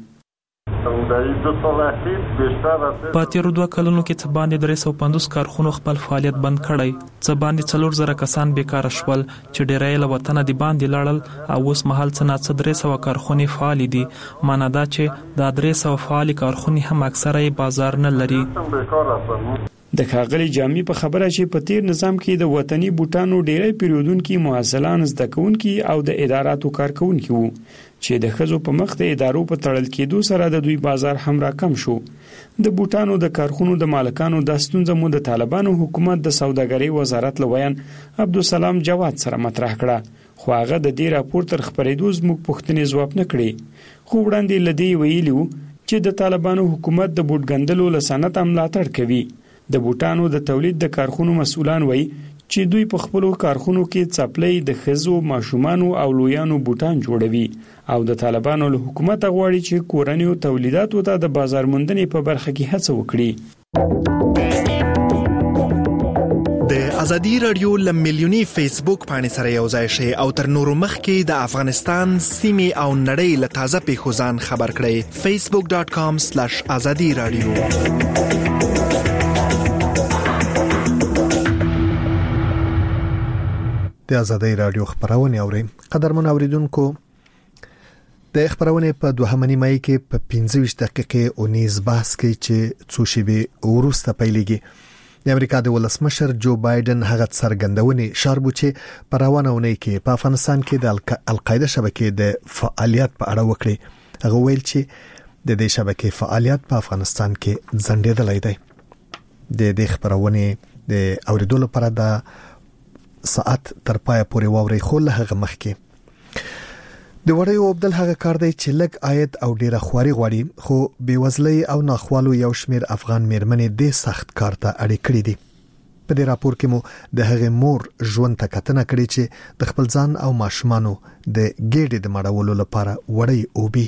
په تیرو دوه کلونو کې څه باندې درې سوه پنځوس کارخونو خپل فعالیت بند کړی، څه باندې څلور زره کسان بیکاره شول چې ډیری له وطنه د باندې لاړل او اوس مهال څه نه څه درې سوه کارخونې فعال دي. معنا دا چې دا درې سوه فعال کارخونې هم اکثره یې بازار نه لري. د ښاغلي جامع په خبره چې په تیر نظام کې د وطني بوټانو ډیری پیرودونکي محصلان زده کوونکي او د اداراتو کارکونکي وو چې د ښځو په مخ د ادارو په تړل کېدو سره د دوی بازار هم راکم شو. د بوټانو د کارخونو د مالکانو د ستونزه مو د طالبانو حکومت د سوداګرۍ وزارت لویان عبدالسلام جواد سره مطرح کړه، خو هغه د دې راپور تر خبرېدو زموږ پوښتنې ځواب نه کړې. خو وړاندې له دې ویلي وو چې د طالبانو حکومت د بوټګندلو له صنعت ملاتړ کوي. د بوټانو د تولید د کارخونو مسؤلان وایي چې دوی په خپلو کارخونو کې څپلۍ د ښځو، ماشومانو او لویانو بوټان جوړوي او د طالبانو له حکومت غواړي چې کورنیو تولیداتو ته د بازار موندنې په برخه کې هڅه وکړي. د ازادي رادیو له میلیوني فیسبوک باندې سره یو ځای شئ او تر نورو مخکې د افغانستان سیمې او نړۍ له تازه پیښو ځان خبر کړئ. facebook dot com slash azadi radio. د ازادي رادیو خبرونه اوري. قدرمن اوریدونکو، د خبرونه په دوهمه نیمه کې په پنځه ویشت دقیقې او نیز بحث کې چې څو شیبې ورسته پیلېږي. د امریکا د ولسمشر جو بایدن هغه څرګندونې شاربو چې په روانه ونې کې په افغانستان کې د القاعده شبکې د فعالیت په اړه وکړي. هغه ویل چې د دې شبکې فعالیت په افغانستان کې ځنډېدلی دی. د دې خبرونه د اوریدلو لپاره د ساعت تر پای پورې واوري خو له هغه مخکې د وړیو عبدل هغه کار دی چې لګ آیت او ډیره خواري غواړي، خو بیوزلۍ او ناخوالو یو شمیر افغان میرمنې د سخت کار ته اړې کړې دي. په دې راپور کې مو د هغه مور ژوند ته کتنه کړې چې د خپل ځان او ماشومانو د ګېډې د مړولو لپاره وړي اوبي.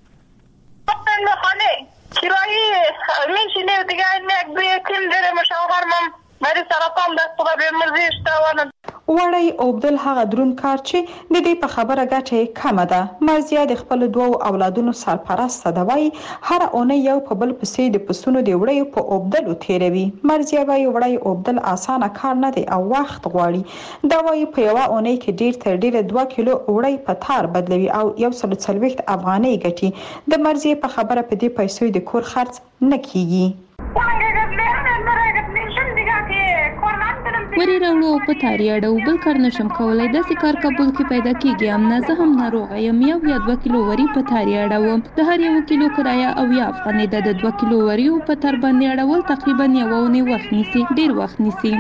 وړی عبدل هغه درون کار چې د دې په خبره ګټه کمه ده. مرزیه د خپل دوه اولادونو سرپرست ده، وای هر اونۍ یو په بل پسې د پسونو د وړیو په عبدل تیروي. مرزیه وای وړی عبدل اسانه کار نه دی او وخت غواړي. دا وای په یو اونۍ کې ډیر تر ډیره دوه کیلو وړی په تار بدلوي او یو سل څلوېښت افغانۍ ګټي. د مرزیه په خبره په دې پیسو د کور خرڅ نه کیږي. وری راوړو په تاری اړو بل کار نشم کولای. داسې کار کابل کې پیدا کیږي. ام نه زه هم ناروغه یم. یو یا دوه کیلو وری په تاری اړو د هر یو کیلو کرایه او یا افغانۍ د دوه کیلو وریو په تر باندې اړول تقریبا یو ونی وخت نیسي، ډیر وخت نیسي.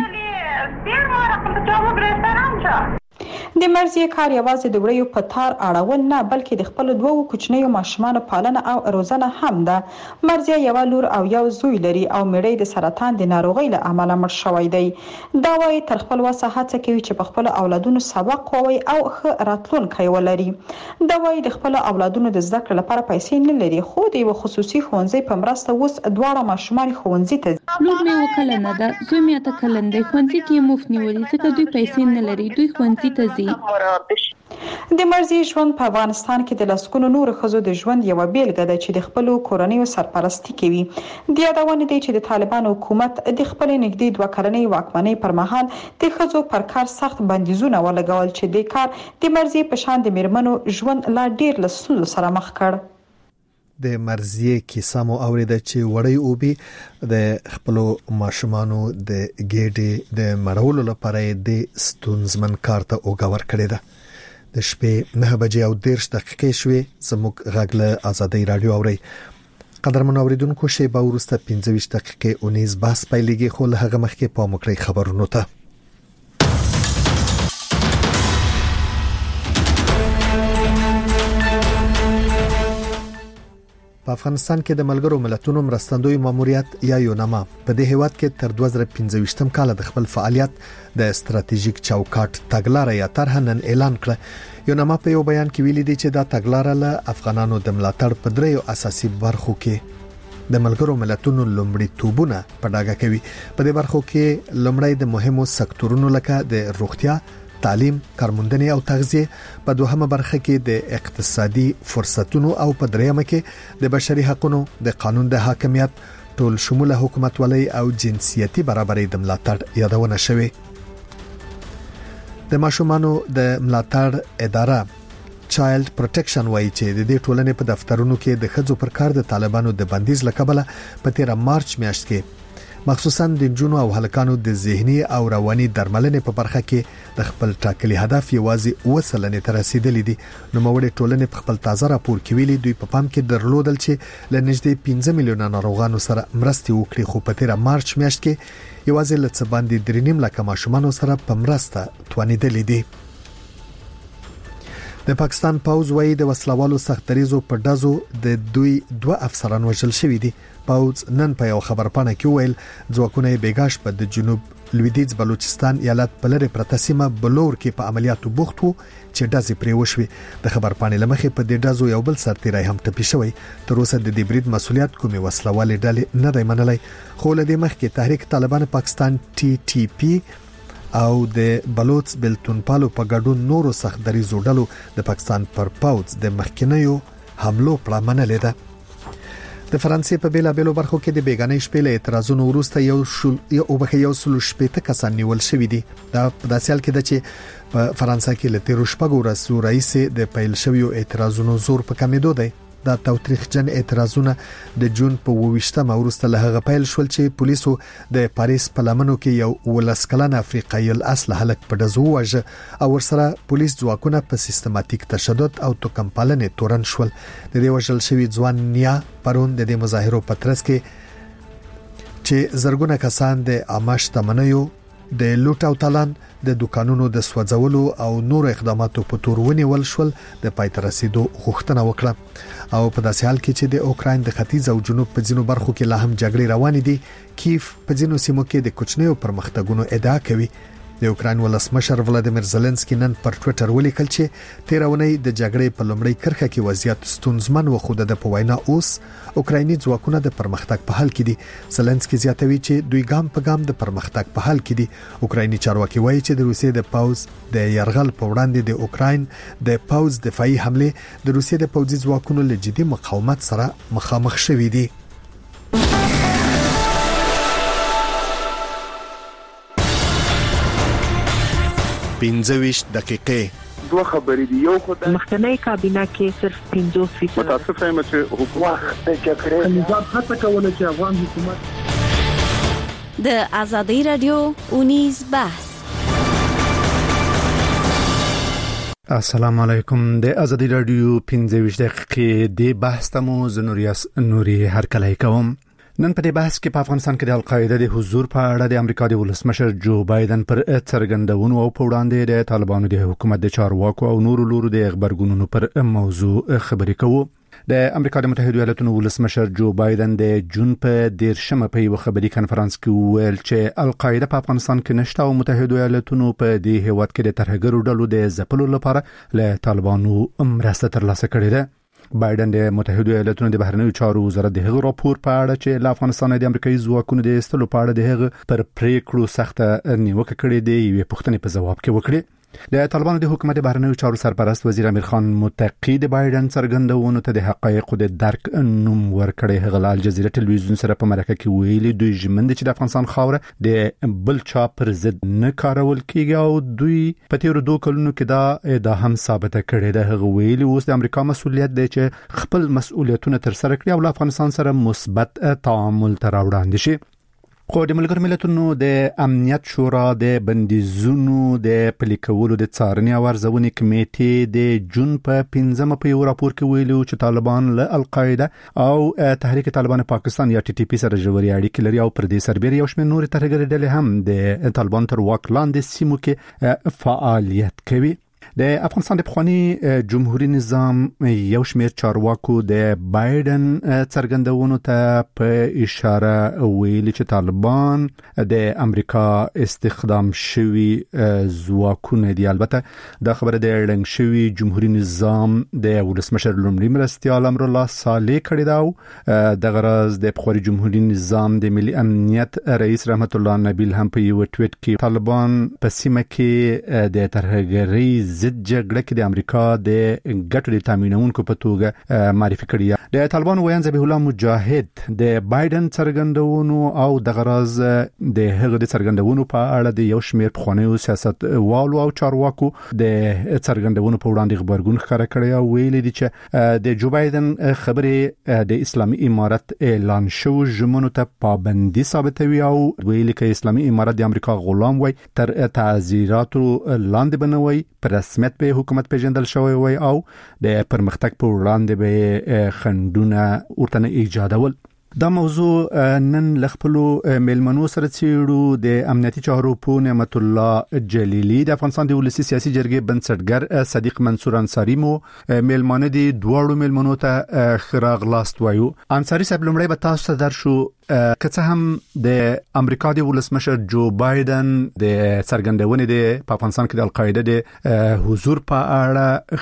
د مرزیه کار یوازې د وړیو په تار اړول نه بلکې د خپل دوه کوچنیو ماشومانو پالنه او روزنه هم ده. مرزیه یو لور او یو زوی لري او مړی د سرطان د ناروغۍ له امله مړ شوی دی. دا وايي تر خپل وسه هڅه کوي چې په خپل اولادونو سبق ووایي او ښه راتلونکی ولري. دا وايي د خپل اولادونو د زده کړې لپاره پیسې نه لري، خو د یو خصوصي ښوونځي په مرسته اوس دواړه ماشومان ښوونځي ته ځي. لور مې وکړه نه ده، زوی مې اته کلن دی، ښوونځي کې مفت نیولې ځکه دوی پیسې نه لري. دوی ښوونځي ته ځي. د مرزي ژوند په افغانستان کې د لسګونو نور ښځو د ژوند یو بیلګه ده چې د خپل کورنۍ سرپرستی کوي. د یادونه دي چې د طالبان حکومت د خپل نږدې دوه کلنې واکمنۍ پر مهال د ښځو پر کار سخت بندیزونه ولګول چې د کار د مرزي په شان د میرمنو ژوند لا ډیر له ستونزو سره مخ کړ. د مرزیه کیسه مو اوریده چې وړي اوبي د خپل ماشومانو د ګېډې د مړولو لپاره د ستونزمن کار ته اوګور کړی ده. د شپې نه بجې او دیرش دقیقې شوې. زموږ غږ له آزادۍ رادیو اوري. قدرمن اوریدونکو شی به ورسته پنځه ویشت دقیقې اونیز بحث پیلېږي خو له هغه مخکې په مکرې خبرونو ته. په افغانستان کې د ملګرو ملتونو مرستندوی ماموریت یا یوناما په دې هیواد کې تر دوه زره پنځه ویشتم کال د خپل فعالیت د استراتیژیک چوکاټ تګلارې یا طرح نن اعلان کړ. یوناما په یو بیان کې ویلي دی چې دا تګلارې له افغانانو د ملاتړ په دریو اساسي برخو کې د ملګرو ملتونو لومړی توبونه په ډاګه کوي. په دې برخو کې لومړی د مهمو سکتورونو لکه د روغتیا، تعلیم، کارموندنې او تغذیه، په دوهمه برخه کې د اقتصادي فرصتونو او په دریمه کې د بشري حقوقو، د قانون د حاکمیت، ټول شموله حکومتولۍ او جنسيتي برابرۍ د ملاتړ یادونه شوې. د ماشومانو د ملاتړ اداره چایلډ پروټیکشن وایي چې د دې ټولنې په دفترونو کې د ښځو پر کار د طالبانو د بندیز لکبله په تیر مارچ میاشت کې مخصوصا د جنونو او هلکانو د ذهني او رواني درملنې په برخه کې د خپل ټاکلي هدف یوازې وسلنې تر رسیدلې دي. نو موږ ټولنې په خپل تازه راپور کې ویلي دوی په پام کې درلودل چې ل نږدې پنځه میلیونه ناروغانو سره مرستې وکړي خو په تیر مارچ میاشت کې یوازې ل څه باندې درې نیم لک ماشومان سره په مرسته توانیدلې دي. د پاکستان پوز وایي د وسلوالو سختریزو په دازو د دوی دوه افسران وژل شوی دي. پوز نن په یو خبرپاڼه کې ویل ځواکونه بیګاش په د جنوب لویدیځ بلوچستان ایالت په لری پرته سیمه بلور کې په عملیاتو بوخت وو چې دازي پرې وشوي. د خبرپاڼې لمخې په دې دازو یو بل سرتیری هم ټپي شوی. تر اوسه د دې برید مسولیت کومي وسلوالې ډلې نه دی منلای. خو له دې مخکې تحریک طالبان پاکستان ټي ټي پی او د بلوچ بلتونپالو په ګډون نورو سخت دریزو ډلو د پاکستان پر پوز د مخکینیو حملو پړه منلې ده. د فرانسې په بیلا بیلو برخو کې د بیگانې شپې له اعتراضونو وروسته یو شل یو وبخه یو سل شپې کسان نیول شوی دي. دا په داسې حال کې ده چې په فرانسې کې له تیر شپږو ورځو رئیس د پیل شویو اعتراضونو زور په کمیدو دی. دا توتریخجن اعتراضونه د جون په ویشتمه وروسته له هغه پیل شول چې پولیسو د پاریس په لمنو کې یو ولسکلن افریقایي الاصل هلک په دزو وجه او ورسره پولیس ځواکونه په سیستماتیک تشدد او توکمپالنې تورن شول. د دې وژل شوی ځوان نیا پرون د دې مظاهرو په ترڅ کې چې زرګونه کسان د عامه شتمنیو د لوټ او تالان د دکانونو د سوځولو او نور اقداماتو په تور ونیول شول د پای ته رسیدو غوښتنه وکړه. او په داسې حال کې چې د اوکراین د ختیځ او جنوب په ځینو برخو کې لا هم جګړې روانې دي، کیف په ځینو سیمو کې د کوچنیو پرمختګونو ادعا کوي. د اوکراین ولسمشر ولادیمیر زيلنسکي نن پر ټوئیټر ولیکل چې تیرونی د جګړې په لومړۍ کرښه کې وضعیت ستونزمن و خو د په وینا اوس اوکرایني ځواکونه د پرمختګ په حال کې دي. زيلنسکي زیاتوي چې دوی ګام په ګام د پرمختګ په حال کې دي. اوکرایني چارواکي وایي چې د روسیې د پوز د يرغل په وړاندې د اوکراین د پوز دفاعي حمله د روسیې د پوځي ځواکونو له جدي مقاومت سره مخامخ شوې دي. پنځه دقیقې دوه خبرې دی. یو خدای مخکنی کابینه کې صرف پنځوس فیصد متاسف یم چې حکومت د جګړې نظام هڅه کوله چې افغان حکومت د آزادۍ رادیو اونیز بحث. السلام علیکم. د آزادۍ رادیو پنځه دقیقې د بحث تمو زنوریاس نوري هرکلی کوم. نن په دې بحث کې په افغانستان کې د القاعده د حضور په اړه د امریکا د ولسمشر جو بایدن پر څرګندونو او په وړاندې د طالبانو د حکومت د چارواکو او نورو لورو د خبرګونونو پر موضوع خبرې کوو. د امریکا د متحده ایالاتونو ولسمشر جو بایدن د جون په دیرشمه په یو خبري کانفرنس کې ویل چې القاعده په افغانستان کې نشته او متحده ایالاتونو په دې هیواد کې د ترهګرو ډلو د ځپلو لپاره له طالبانو مرسته ترلاسه کړې ده. بایدن د متحده ایالاتونو د بهرنیو چارو وزارت د هغه راپور په اړه چې له افغانستان د امریکایي ځواکونو د استلو په اړه د هغه پر پریکړو سخته نیوکه کړې ده یوې پوښتنې په جواب کې وکړي. د طالبانو د حکومت بهرنیو چارو سرپرست وزیر امیر خان متقی د بایدن څرګندونو ته د حقایقو د درک نوم ورکړی. هغه الجزیره ټلویزیون سره په مرکه کې ویلي دوی ژمن دي چې د افغانستان خاوره د بل چا پر ضد نه کارول کیږي او دوی په تیرو دوه کلونو کې دا دا هم ثابته کړې ده. هغه ویلي اوس د امریکا مسؤلیت دی چې خپل مسؤلیتونه تر سره کړي او له افغانستان سره مثبت تعامل تر وړاندې شي. خو د ملګرو ملتونو د امنیت شورا د بندیزونو د پلي کولو د څارنې او ارزونې کمیټې د جون په پنځمه په یو راپور کې ویلي چې طالبان له القاعده او تحریک طالبان پاکستان یا ټي ټي پی سره ژورې اړیکې لري او پر دې سربېره یو شمېر نورې ترهګرې ډلې هم د طالبان تر واک لاندې سیمو کې فعالیت کوي. د افغانستان د پخوانی جمهوریت نظام یو شمېر چارواکو د بایدن څرګندونو ته په اشاره ویلي چې طالبان د امریکا استخدام شوی ځواکونه دي. البته دا خبره د ړنګ شوی جمهوریت نظام د ولسمشر لومړي مرستیال امرالله صالح کړې ده. د غرض د پخوانی جمهوریت نظام د ملي امنیت رئیس رحمت الله نبیل هم په یو ټویټ کې طالبان په سیمه کې د ترهګرۍ ضد جګړه کې د امریکا د ګټو د تامینونکو په توګه معرفي کړی. د طالبان ویان ذبیح الله مجاهد د بایدن څرګندونو او د غرض د هغه د څرګندونو په اړه د یو شمېر پخوانیو سیاستوالو او چارواکو د څرګندونو په وړاندې خبرګون ښکاره کړی او ویلي دي چې د جو بایدن خبرې د اسلامي امارت اعلان شو ژمنو ته پابندي ثابتوي او ویلي چې اسلامي امارت د امریکا غلام وي تر تعزیراتو لاندې بنوي پر رسمیت به حکومت پیژندل شوی وي او د پرمختګ په وړاندې به خندونه ورته نه ایجادول. دا موضوع نن لخپلو میلمنو سره څیړو. د امنیتي چارو په نعمت الله جلیلی د افغانستان د ولسی سیاسي جرګې بنسټګر صدیق منصور انصاری مو میلمانه دي. دوړو میلمنو ته خراغلاست وایو. انصاری صاحب لمړی به تاسو ته درشو که څه هم د امریکا د ولسمشر جو بایدن د څرګندونې د افغانستان کې د القاعده د حضور په اړه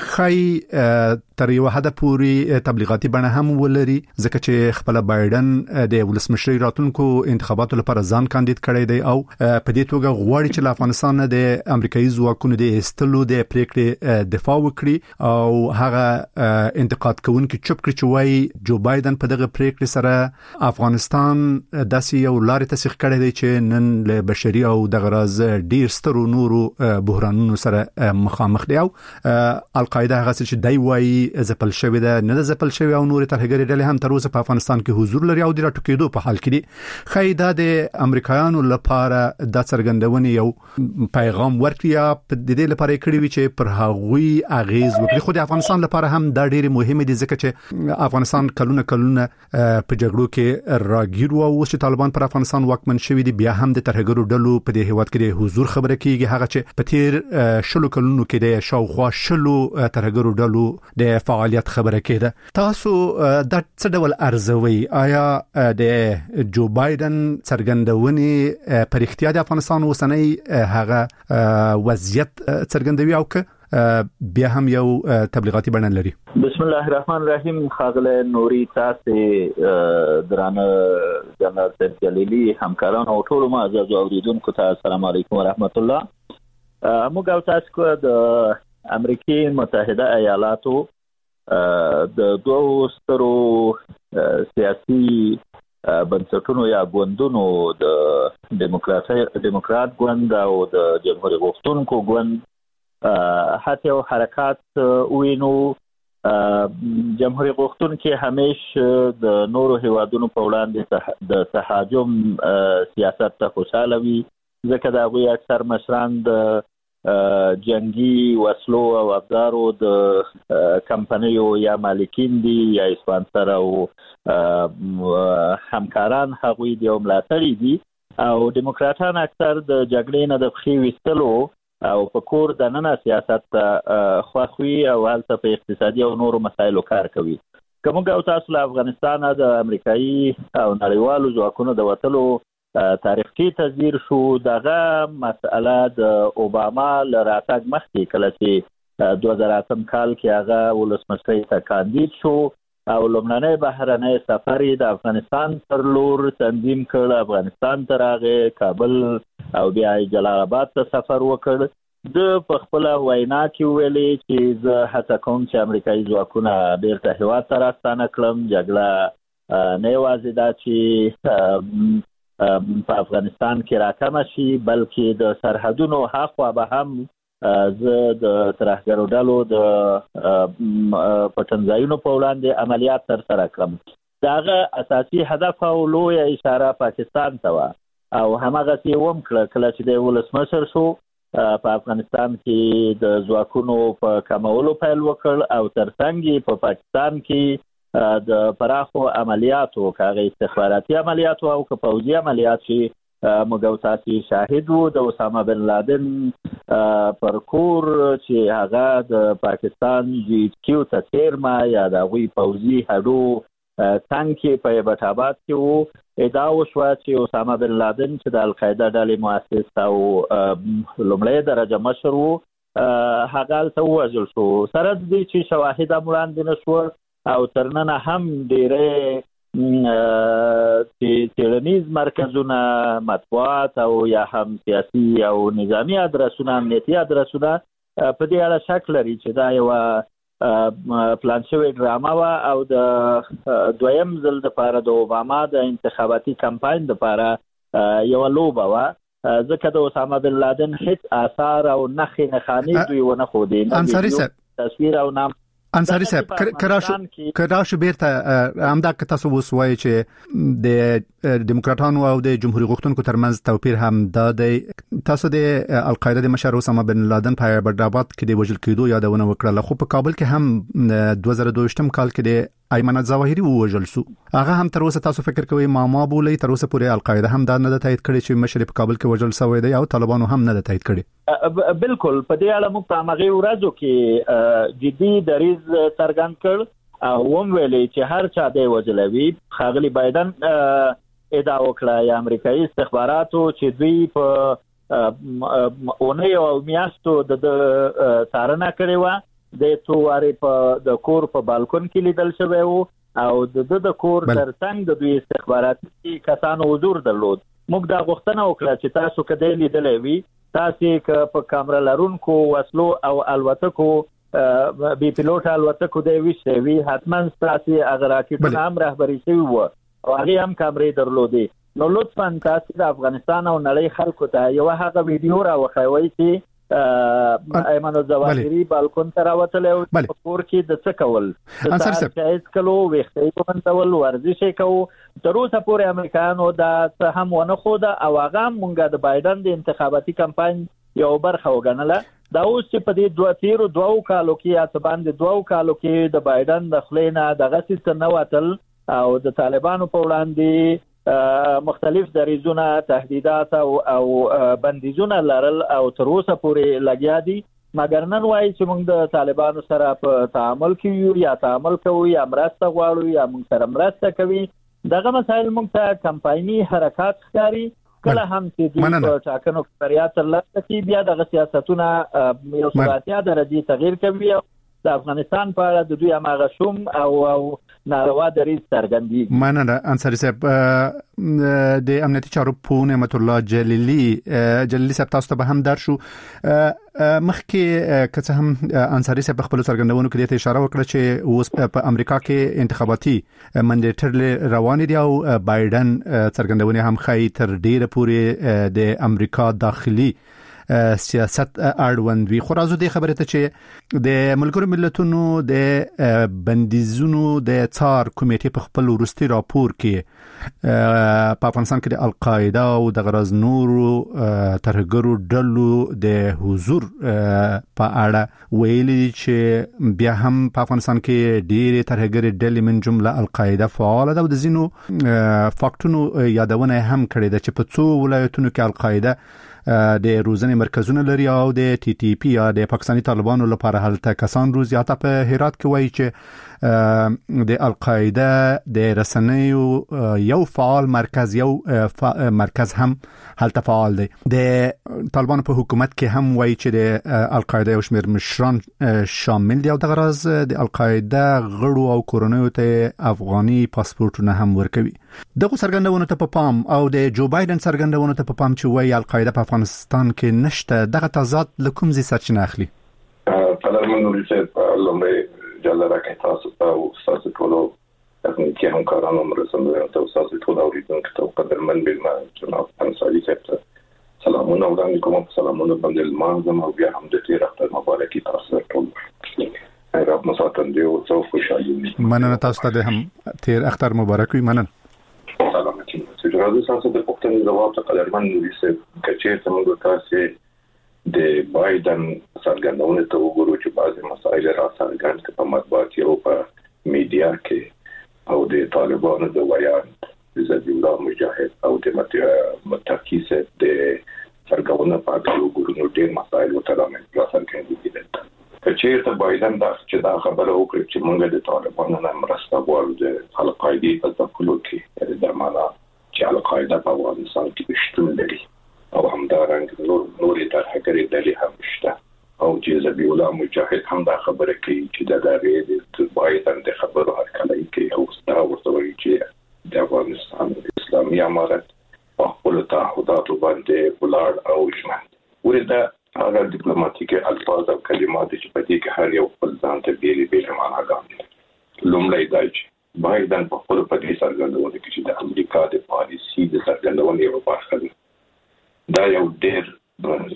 خی تر یو حد پورې تبلیغاتي بڼه هم ولري ځکه چې خپل بایدن د ولسمشر راتلونکو انتخاباتو لپاره ځان کاندید کړی دی او په دې توګه غواړي چې له افغانستان د امریکایي ځواکونو د ایستلو د پریکړې دفاع وکړي او هغه انتقاد کوونکي چوپ کړي چې وایي جو بایدن په دغه پریکړې سره افغانستان داسې یو لارې تسخ کړی دی چې نن له بشري او د غرض ډیر سترو نورو بحرانونو سره مخامخ دی. او القاعده هغه چې دی وایي ځپل شوی ده نه ځپل شوی او نورې ترهګرې ډلې هم تر اوسه په افغانستان کې حضور لري او د راټوکېدو په حال کې دي. خی دا د امریکایانو لپاره د څرګندونې یو پیغام ورکړي یا د دې لپاره کړی وي چې پر هغوی اغیز وکړي. خو د افغانستان لپاره هم دا ډېر مهم دي ځکه چې افغانستان کلونه کلونه په جګړو کې راګیر او اوس چې طالبان پر افغانستان واکمن شوی دي بیا هم د ترهګرو ډلو په دې هیواد کې د حضور خبره کیږي. هغه چې په تیر شلو کلونو کې د شاوخوا شلو ترهګرو ډلو د فعالیت خبره کېده. تاسو د څه ډول ارزوي؟ آیا د جو بایدن څرګندونې پر اختیار د افغانستان اوسنۍ هغه وضعیت څرګندوي او که بیا هم یو تبلیغاتي بڼه لري؟ بسم الله الرحمن الرحیم. خاغله نوري تاسو درانه جنرال جلیلی همکاران او ټول معزز اوریدونکو ته السلام علیکم ورحمت الله. موږ تاسو کو د امریکای متحده ایالاتو د دوه سترو سیاسي بنسټونو یا ګوندونو د دیموکراسي دیموکرات ګوند او د جمهوریت غوښتونکو ګوند حتی او حرکات وینو. جمهوریت غوښتونکو همیشه د نورو هیوادونو په وړاندې د تهاجم سیاست ته خوشاله وي ځکه دا غوي اکثر مشران د جنگي وسلو او افزارو د کمپنیو یا مالکین دي یا اسپانسر او همکاران هغوی د ملاتړي دي او دیموکراتان اکثر د جګړې نه د خې وستلو او په کور د نن سیاست خوخوي او هلته په اقتصادي او نورو مسایلو کار کوي. کومه او تاسو له افغانستان د امریکایي او نړیوالو ځواکونو د وټلو تاریخ کې تذیر شو. دغه مسأله د اوباما لراتګ مخکې کله چې دوه زره اتم کال کې هغه ولسمشر ته کاندید شو او لومړنی بهرنی سفر د افغانستان پر لور تنظیم کړ. افغانستان ته راغی، کابل او بیا جلال آباد ته سفر وکړ. د په خپل وینا کې ویلي چې زه هڅه کوم چې امریکایي ځواکونه بیرته هیواد ته راستانه کړم. جګړه نه یوازې دا چې په افغانستان کې راکمه شي بلکې د سرحدونو هاخوا به هم زه د ترهګرو ډلو د پټنځایونو په وړاندې عملیات ترسره کړم. داغه اساسي هدف او لویه اشاره پاکستان ته و او همغه سی وم کړ کله چې د ولسمشر شو په افغانستان کې د ځواکونو په کمولو پیل وکړ او ترڅنګ په پاکستان کې د پراخو عملیاتو کاغه استخباراتي عملیاتو او پوځي عملیات چې موږ تاسو شاهد وو د اسامه بن لادن پر کور چې هغه د پاکستان جی کیو ته تیرما یا د غوي پوځي هډو څنګه په بټاباد کې وو. ادعا وشوه چې اسامه بن لادن چې د القاعده ډلې مؤسس او لومړی درجه مشر وو هغه ته وژل شو. سره د دې چې شواهد وړاندې نشو او ترننه هم ډېرې څېړنیز مرکزونه مطبوعات او یا هم سیاسي او نظامی ادرسونه امنیتي ادرسونه په دې اړه شک لري چې دا یو پلان شوی ډراما وا او د دویم ځل د پاره د اوباما د انتخاباتي کمپاین د پاره یو لوبه وا ځکه د اسامه بن لادن هیڅ آثار او نخې نخانی دوی ونه خو دي انصاری صاحب تصویر او نام انصاری صاحب کراشو کراشو بیرته همدا که تاسو وسوي چې د دیموکراتانو او د جمهوریت غوښتونکو ترمنځ توپیر هم د تاسو د القاعده د مشر اسامه بن لادن په برداباد کې د وژل کېدو یادونه وکړه خو په کابل کې هم دوه زره دوه یم کال کې د ایمن الظواهری وژل شو. هغه هم تر اوسه تاسو فکر کوئ معما بولې تر اوسه پورې القاعده هم دا نه تایید کړي چې مشر په کابل کې وژل شوی دی او طالبانو هم نه تایید کړي؟ بالکل په دې اړه موږ په هغه ورځو کې جدي دریز څرګند کړ او هم ویلي چې هر چا دی وژلوي. خاغلی بایدن ادعا وکړه یا امریکایي استخباراتو چې دوی په اونۍ او میاشتو د څارنه کړې و د تواري په د کور په بالکون کې لیدل شوی وو او د د کور ترڅنګ د دوی استخباراتي کسانو حضور درلود. موږ دا غوښتنه وکړه چې تاسو کدی لیدلې وي تاسو ک په کیمرا لرونکو وسلو او الوتکو بي پيلوټ الوتکو د ویشي وي حتماً تاسو هغه راکټ هم رهبري شوی وو او هغه هم کیمرې درلودي. نو لطفاً تاسو د افغانستان او نړۍ خلکو ته یو هغه ویډیو راوخوي چې ایمن الظواهری بالکون ته راوتل او په کور کې د څه کول انصاری صاحب چې کلو وختې کومنتول ورزش کوو تر اوسه پورې امریکایانو دا هم ونه خو دا او هغه مونږه د بایدن د انتخاباتي کمپاین یو برخه وګڼله. دا اوس چې په دې دوه تیرو دوه کالو کې یا څه باندې دوه کالو کې د بایدن د خلینا دغه څه نه وتل او د طالبانو په وړاندې مختلف دریزونه تهدیدات او او بندیزونه لرل او تر اوسه پورې لګیا دي. مګر نن وایي چې موږ د طالبانو سره په تعامل کې یو یا تعامل کوو یا مرسته غواړو یا موږ سره مرسته کوي. دغه مسایل موږ ته کمپایني حرکت ښکاري. کله هم چې د ټاکنو فریاد ترلاسه کوي بیا د سیاستونه یو څه درجه تغییر کوي. د افغانستان په اړه د دوی هغه شوم او او ناروا دریز څرګندېږي. مننه انصاری صاحب. د امنیتي چارو په نعمت الله جلیلی جلیلی صاحب تاسو ته هم در شو مخکې که څه هم انصاری صاحب خپل څرګندونو کې د اشاره وکړه چې اوس په امریکا کې انتخاباتي منډیټرل روان دي او بایدن څرګندونه هم خای تر ډیره پورې د امریکا داخلي سیاست اړوند وی. خو راځو د خبره ته چې د ملګرو ملتونو د بندیزونو د څار کمیټې په خپل ورستي راپور کې په افغانستان کې د القاعده او د غرض نورو ترهګرو ډلو د حضور په اړه ویلي چې بیا هم په افغانستان کې ډېر ترهګر ډلې من جمله القاعده فعال ده او د زینو فاکټونو یادونه هم کړې ده چې په څو ولایتونو کې القاعده د روزنې مرکزونه لري او د ټي ټي پی یا د پاکستاني طالبانو لپاره هلته کسان روزي. حتی په هرات کې وایي چې د القاعده د رسنیو یو فعال مرکز یو مرکز هم هلته فعال دی. د طالبانو په حکومت کې هم وایي چې د القاعده یو شمېر مشران شامل دي او د غرض د القاعده غړو او کورنیو ته افغاني پاسپورتونه هم ورکوي. دغه څرګندونو ته په پام او د جو بایدن څرګندونو ته په پام چې وایي القاعده په افغانستان کې نشته، دغه تضاد له کوم ځای سرچینه اخلي؟ قدرمن نوري صاحب، لومړی جلا راکې تاسو ته او تاسو ټولو تخنیکی همکارانو مرسته ته تاسو ټول اوریدونکو ته قدرمن بلما جناب انصاری صاحب سلامونه وړاندې کوم. سلامونه باندې لمانځم او بیا هم د تیر اختر مبارکي تاسو ټول رب مساتن دی او څو خوشالي. مننه تاسو ته هم تیر اختر مبارک وي. مننه. سلامتی. چې راځو تاسو د پښتني جواب ته قدرمن نوري صاحب کچې ته موږ تاسو د بایدن څرګندونه ته وګورو چې بعضي مسایل را څرګند کړي په مطبوعات او په میډیا کې او د طالبانو د ویان ضد الله مجاهد او د متکیس د څرګندونه په اړه وګورو نو ډېر مسایل وترامل را څرګند دي. چې ته بایدن دا چې دا خبره وکړي چې موږ د طالبانو نه مرسته غواړو د القاعده په تفکر کې د معنا چې القاعده په افغانستان کې شتون لري او همدارنګه نور نورې ترهګرې ډلې هم شته او چې ضد الله مجاهد هم دا خبره کوي چې د دغه د بایدن د خبرو هرکلی کوي او دا ورته وایي چې د افغانستان اسلامي امارت په خپل تعهداتو باندې ولاړ او ژمن ورته هغه ډیپلوماټیک الفاظ او کلمات چې په دې کې هر یو خپل ځان ته بیل بیل معناګان دي. لومړی دا چې بایدن په خپل په دې څرګندونه کې چې د امریکا د پالیسي د څرګندونې یو برخه ده. دا یو ډېر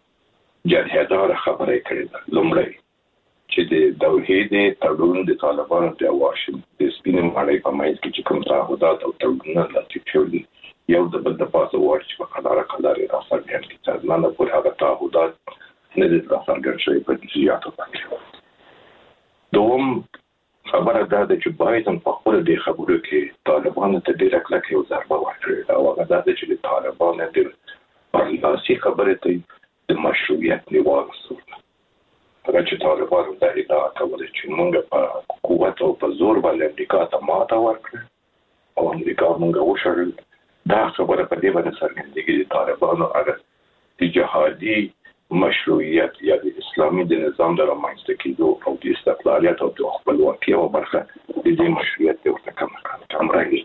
جرهدار خبره کړې ده. لومړی چې د توحید تړون د طالبانو د واشنګټن د سپینې ماڼۍ په منځ کې چې کوم تعهدات او تړونونه لاسلیک شوي یو د بل د پاسه واچ په قدر قدر راځي چې ځانانه په هغه تعهدات نه دي راځي شوی په زیاتو باندې. دوم خبره ده چې بایدن په خپل د خبرو کې طالبانو ته ډېر کلک یو ضربه ورکړه او هغه ده چې طالبانو د پرلاسي خبره ته د مشروعیت نیول وسول. هغه چې طالبانو د ادعا کوله چې موږ په قوت او په زور باندې امریکا ته ماته ورکړه او امریکا موږ وشړل. دا خبره په دې باندې څرګندېږي چې طالبانو هغه د جهادي مشروعیت یا د اسلامي د نظام د رامنځته کېدو او د استقلالیت او د خپلواکۍ او برخه د دې مشروعیت ورته کم کم راغلی.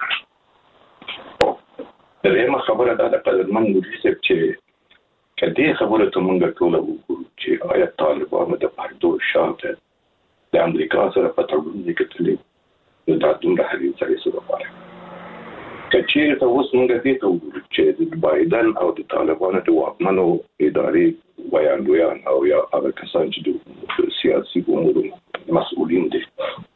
درېمه خبره دا د قدرمن نوري صاحب چې کدی خبره ته مونږ ټول وګورو چې آیا طالبانو د پردو شاته د امریکا سره په تړون کې تللی دا دومره هرې ځای سره وایي. کچېر ته اوس مونږ دې ته وګورو چې د بایدن او د طالبانو د واکمنو ادارې ویاندویان او یا هغه کسان چې د سیاسي امورو مسؤلین دي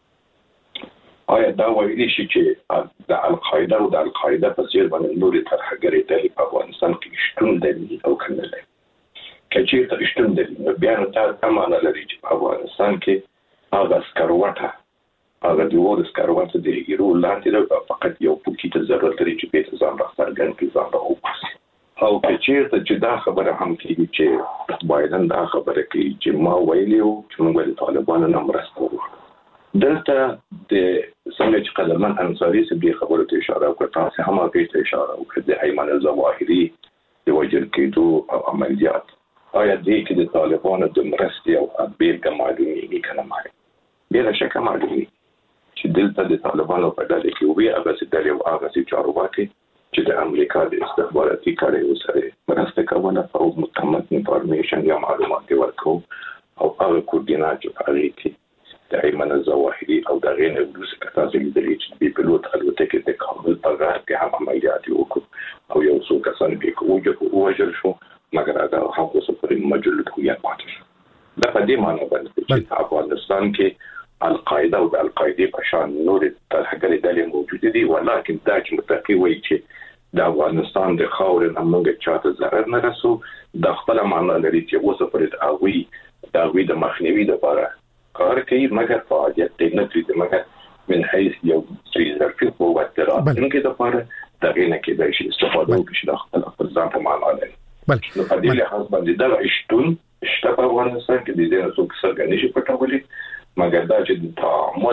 آیا دا وایي شي چې د القاعده او د القاعده په څیر باندې نورې ترهګرې ډلې په افغانستان کې شتون لري او کنه لري؟ کچېر ته شتون لري نو بیا نو دا معنا لري چې په افغانستان کې هغه سکروټه هغه د اور سکروټه د ایرو لاندې فقط یو پوکی ته ضرورت لري چې په ځان راځرګن کې ځان راوپاسي. او کچېر ته چې دا خبره هم کوي چې بایدن دا خبره کوي چې ما ویلیو چې موږ د طالبانو نه مرسته وکړو. دلته د څنګه چې قدرمن انصاری سب دې خبره ته اشاره وکړه تاسو هم هغه ته اشاره وکړه د ایمان الظواهری د وجل کېدو او عملیات آیا دې کې د طالبانو د مرستې او بیل کمالونی کنه مای بلا شک معلومي چې دلته د طالبانو په ډله کې وی هغه چې د یو هغه چې چارواکي چې د امریکا د استخباراتي کاري سره مرسته کوله او متمت انفارمیشن یا معلومات ورکو او هغه کوردینات کوي چې د ایمان الظواهری او د غین روس کتاسو لیدلی چې په پیلوټ الوتکه د کابل په غار کې هم عملیات وکړ او یو څو کسان به کوجه وژل شو مګر هغه هغه څه پرې مجلد هویت پاتې شو. دا په دې معنی باندې چې افغانستان کې القاعده او د القاعده په شان نور ترهګرې ډلې موجود دي ولکه دا چې متقي وایي چې د افغانستان د خاورې نه موږ چاته ضرر نه رسو د خپل معنی لري چې اوس پرې هغه د هغه د مخنیوي لپاره کار کوي مګر فعالیت دې نه کوي مګر من حيث یو څه ظرفي قوت درات ان کې د لپاره دا نه کې د شي استفاده وکړي د خپل خپل ځان په معنا لري. نو په دې لحاظ باندې دا اشتون شته په افغانستان کې د دې نو څه څنګه نشي پټولې مګر دا چې د تعامل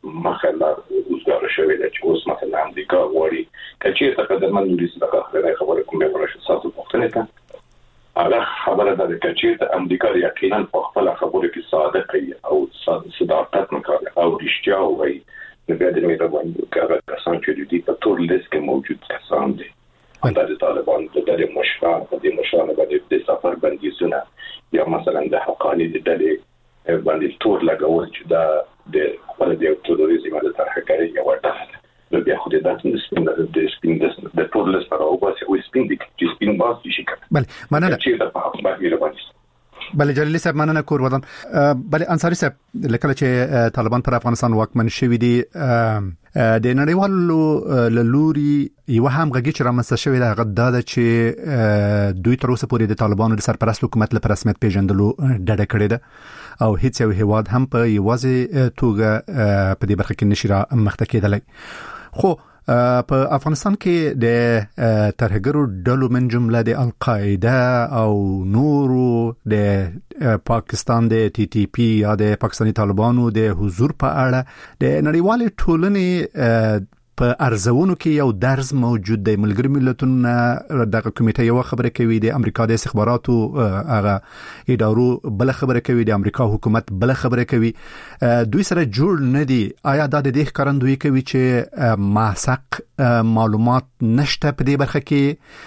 مخاله وزګار شوی د چې اوس مثلا امریکا وړي کچې ته د منځوري څخه خبره کومه پرشه ساتو پختنه ته هغه خبره ده چې د امریکا یقینا په خپل خبره کې صادق او صداقت نکاله او رښتیا وایي د بیا د نړۍ باندې کار کسان چې دي په ټول لیست کې موجود کسان دي د طالبان د مشران په دې مشران باندې د سفر بندیزونه یا مثلا د حقانی د ډلې باندې ټول لګول چې دا د خپل د تروریزم د طرح کوي یو ډول نو بیا خو د داسې سپین د سپین د ټول لیست پر او باسي او سپین دي چې سپین باس شي کوي بله مننه چې د په حق باندې باندې بله جلیلی صاحب مننه کور ودان بله انصاری صاحب لکه چې طالبان پر افغانستان واکمن شوی دي د نړیوالو لوري یو هم غږی چې رامنځته شوی دا غدا ده چې دوی تر اوسه پورې د طالبانو د سرپرست حکومت لپاره رسمیت پیژندلو ډډه کړې ده او هیڅ یو هیواد هم په یوازې توګه په دې برخه کې نشي را مخته کېدلی خو په افغانستان کې د ترهګرو ډلو من جمله د القاعده او نورو د پاکستان د ټي ټي پی یا د پاکستاني طالبانو د حضور په اړه د نړیوال ټولنې په ارزونو کې یو درز موجود دی ملګری ملتونه د کمیټې یو خبره کوي د امریکا د استخباراتو هغه ادارو بل خبره کوي د امریکا حکومت بل خبره کوي دوی سره جوړ نه دي آیا دا د دې ښکارندوی کوي چې ماسق معلومات نشته په دې برخه کې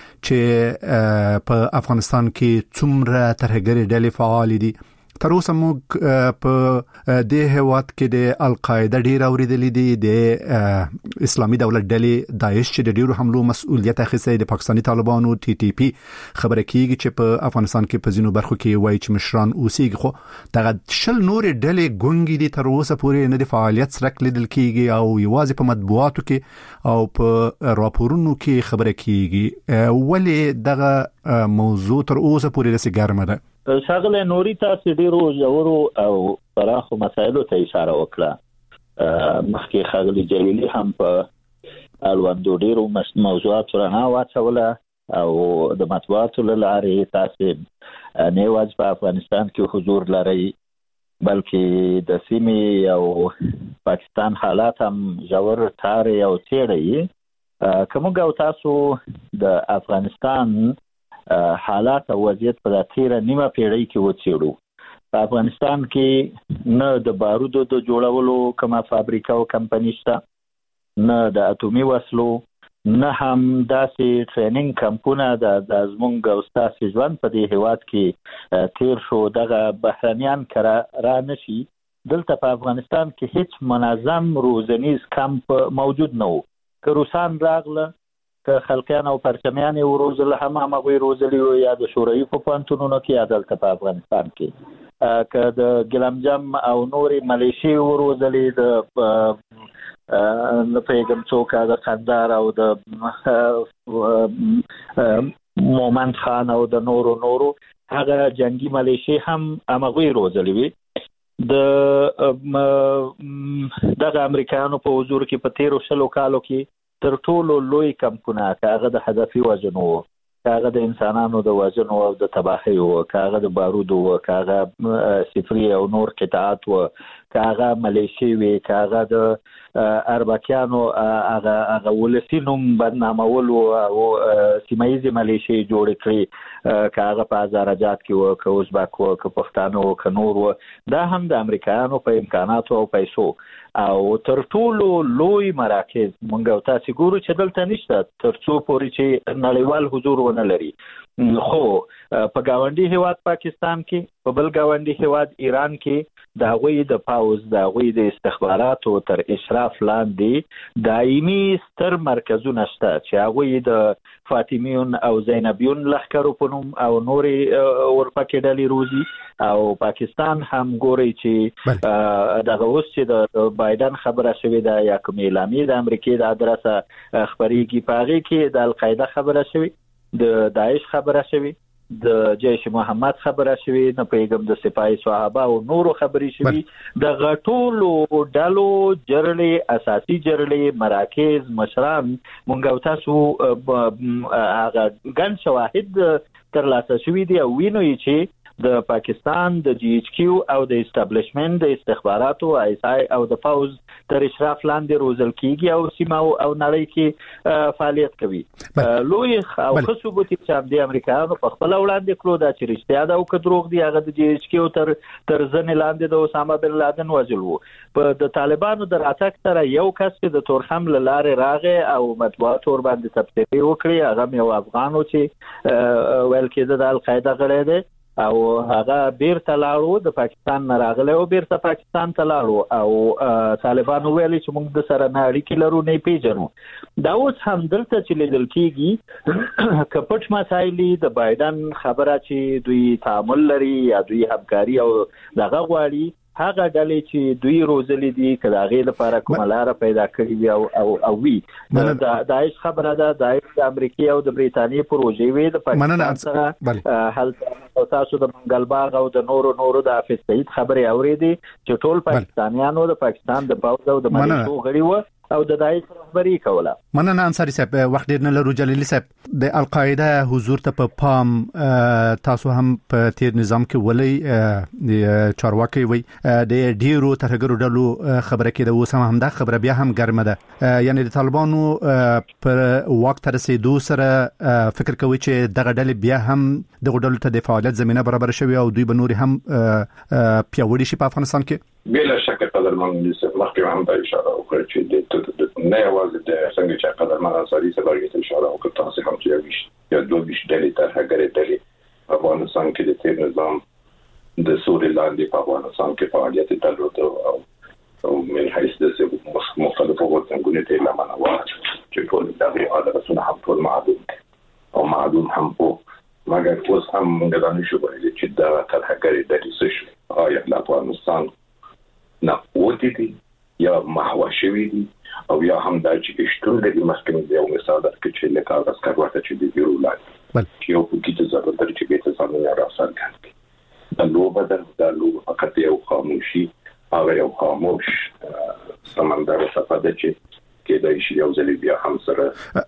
چې په افغانستان کې څومره ترهګري ډلې فعال دي تر اوسه موږ په دې هواد کې د القاعده ډیر اوریدلې دي د اسلامي دولت ډلې داعش چې د ډیرو حملو مسؤلیت اخیستی د پاکستاني طالبانو ټي ټي پی خبره کیږي چې په افغانستان کې په ځینو برخو کې وایي چې مشران اوسېږي خو دغه شل نورې ډلې ګونګې دي تر اوسه پورې نه د فعالیت سره لیدل کیږي او یوازې په مطبوعاتو کې او په راپورونو کې خبره کیږي ولې دغه موضوع تر اوسه پورې رسې ګرمه ده شاغله نوري تاسو ډیرو ژورو او پراخو مسایلو ته اشاره وکړه مخکې خاغلی جلیلی هم په الوندو ډیرو موضوعات رانه واچوله او د مطبوعاتو له لارې تاسو نه واځ په افغانستان کې حضور لري بلکې د سیمې او پاکستان حالات هم ژور تار او چیرې کوم ګاو تاسو د افغانستان حالات او وضعیت په تیره نیمه پیړۍ کې وڅېړو په افغانستان کې نه د بارودو د جوړولو کومه فابریکه او کمپنی شته نه د اټومي وسلو نه هم داسې ټریننګ کمپونه د زمونږ او ستاسو ژوند په دې هیواد کې تیر شو دغه بهرنیان کرا را نشي دلته په افغانستان کې هیڅ منظم روزنیز کمپ موجود نه و که روسان راغله که خلقیان او پرچمیان وروزل هم هغه روزلی یا د شوروي په پانتونونو کې عدالت په افغانستان کې که د ګلمجم او نوري ملیشي وروزلی د د پیغام څوک د قندار او د مومند خان او د نورو نورو هغه جنگي ملیشي هم هغه روزلی وي د د امریکایانو په حضور کې په تیرو شلو کالو کې تر ټولو لوی کمپونه کاغه د هدفي وژنو کاغه د انسانانو د وژنو او د تباہي او کاغه د بارودو او کاغه صفري او نور قطعات او کاغه ملیشي وی کاغه د اربکیانو هغه هغه ولسینوم بدنامول او سیمایي ملیشي جوړ کړی کاغه په زراجات کې او کوزبک او پښتانو او کنور دا هم د امریکایانو په امکاناتو او پیسو او تر ټولو لوی مراکز مونږ او تاسو ګورو چې دلته نشته تر څو پورې چې نړیوال حضور ونه لري خو په گاونډي هیواد پاکستان کې په بل گاونډي هیواد ایران کې د هغوی د پاوز د هغوی د استخباراتو تر اشراف لاندې دایمي ستر مرکزونه شته چې هغوی د فاطمیون او زینبیون لښکرو په نوم او نوري ورپکې ډلې روزي او پاکستان هم ګوري چې دغه اوس چې د بایدن خبره شوې ده یا کوم اعلامیه د امریکای د ادرسه خبريږي پاغي کې د القاعده خبره شوې د داعش خبره شوې د جیش محمد خبره شوې نه پیغام د سپای صحابه او نورو خبري شوې د غټولو ډالو جرلې اساسي جرلې مراکز مشران مونږ او تاسو هغه ګن شواهد تر لاسه شوې دي او وینو چې د پاکستان د جی ایچ کیو او د اسټابلیشمنت د استخباراتو آی اس آی او د پاوز تر اشراف لاندې روزل کیږي او سیمه او نړۍ کې فعالیت کوي. لوی او خصوصي چې د امریکایانو په خپل وړاندې کړو دا چې رښتیا دا او که دروغ دی هغه د جی ایچ کیو تر تر ځنې لاندې د اسامه بن لادن وژل وو. په د طالبانو د راتګ سره یو کس چې د تورخم لارې راغې او مطبوعات ور باندې تبصرې وکړي هغه یو افغانو چې ویل کېده د القاعده غړی دی او هغه بیرته لاړو د پاکستان نه راغلی او بیرته پاکستان ته لاړو او طالبانو ویلي چې موږ د سره نه اړیکې لرو نه پیژنو. دا اوس هم دلته چې لیدل کېږي که پټ مسایل د بایدن خبره چې دوی تعامل لري یا دوی همکاري او دغه غواړي هغه ډلې چې دوی روزلې دي که د هغې لپاره کومه لاره پیدا کړې وي او او او وي د داعش خبره ده داعش د امریکې او د برېټانیې پروژې وي د پاکستان سره هلته تاسو د منګلباغ او د نورو نورو د حافظ سعید خبرې اورېدې چې ټول پاکستانیانو د پاکستان د پوځ او د ملیشو غړي وو او د داعش رهبري کوله. مننه انصاري صاحب. وخت ډیر نه لرو. جلیلي صاحب د القاعده حضور ته په پام تاسو هم په تیر نظام کې ولې د چارواکي وي د ډیرو ترګرو ډلو خبره کې د اوسه هم دا خبره بیا هم ګرمه ده یعنی د طالبانو پر وخت تر رسیدو سره فکر کوي چې دغه ډلې بیا هم د ډلو ته د فعالیت زمينه برابر شوي او دوی به نور هم پیاوړي شي په افغانستان کې. بلا شک قدرمن لیسه مخکې هم د اشاره وکړه چې د نه یوازې د څنګه چې قدرمن انصاري صاحب اشاره وکړه تاسو هم چې یوش یا دوه بیش ډلې تر هغه ډلې افغانستان کې د تیر نظام د سوري لاندې په افغانستان کې فعالیت درلود او او من حيث د مختلفو څنګه ته لمنه واه چې ټول دغه حالتونه هم ټول معدوم او معدوم هم په مګر اوس هم موږ د نشو ویل چې دا تر هغه ډلې څه آیا د افغانستان نه وتی دي یا محو شوی دي او یا هم دا چې شتون د محکمې دی او مثال درکړي چې لکه تاسو کاروته چې دی ګورو لاندې بل یو په کې چې زړه درته به تاسو نه راځي کړي دا لو بدل دا لو فقط یو خاموشي او یو خاموش سمندر صفاده چې کې د شي یو ځلې بیا هم سره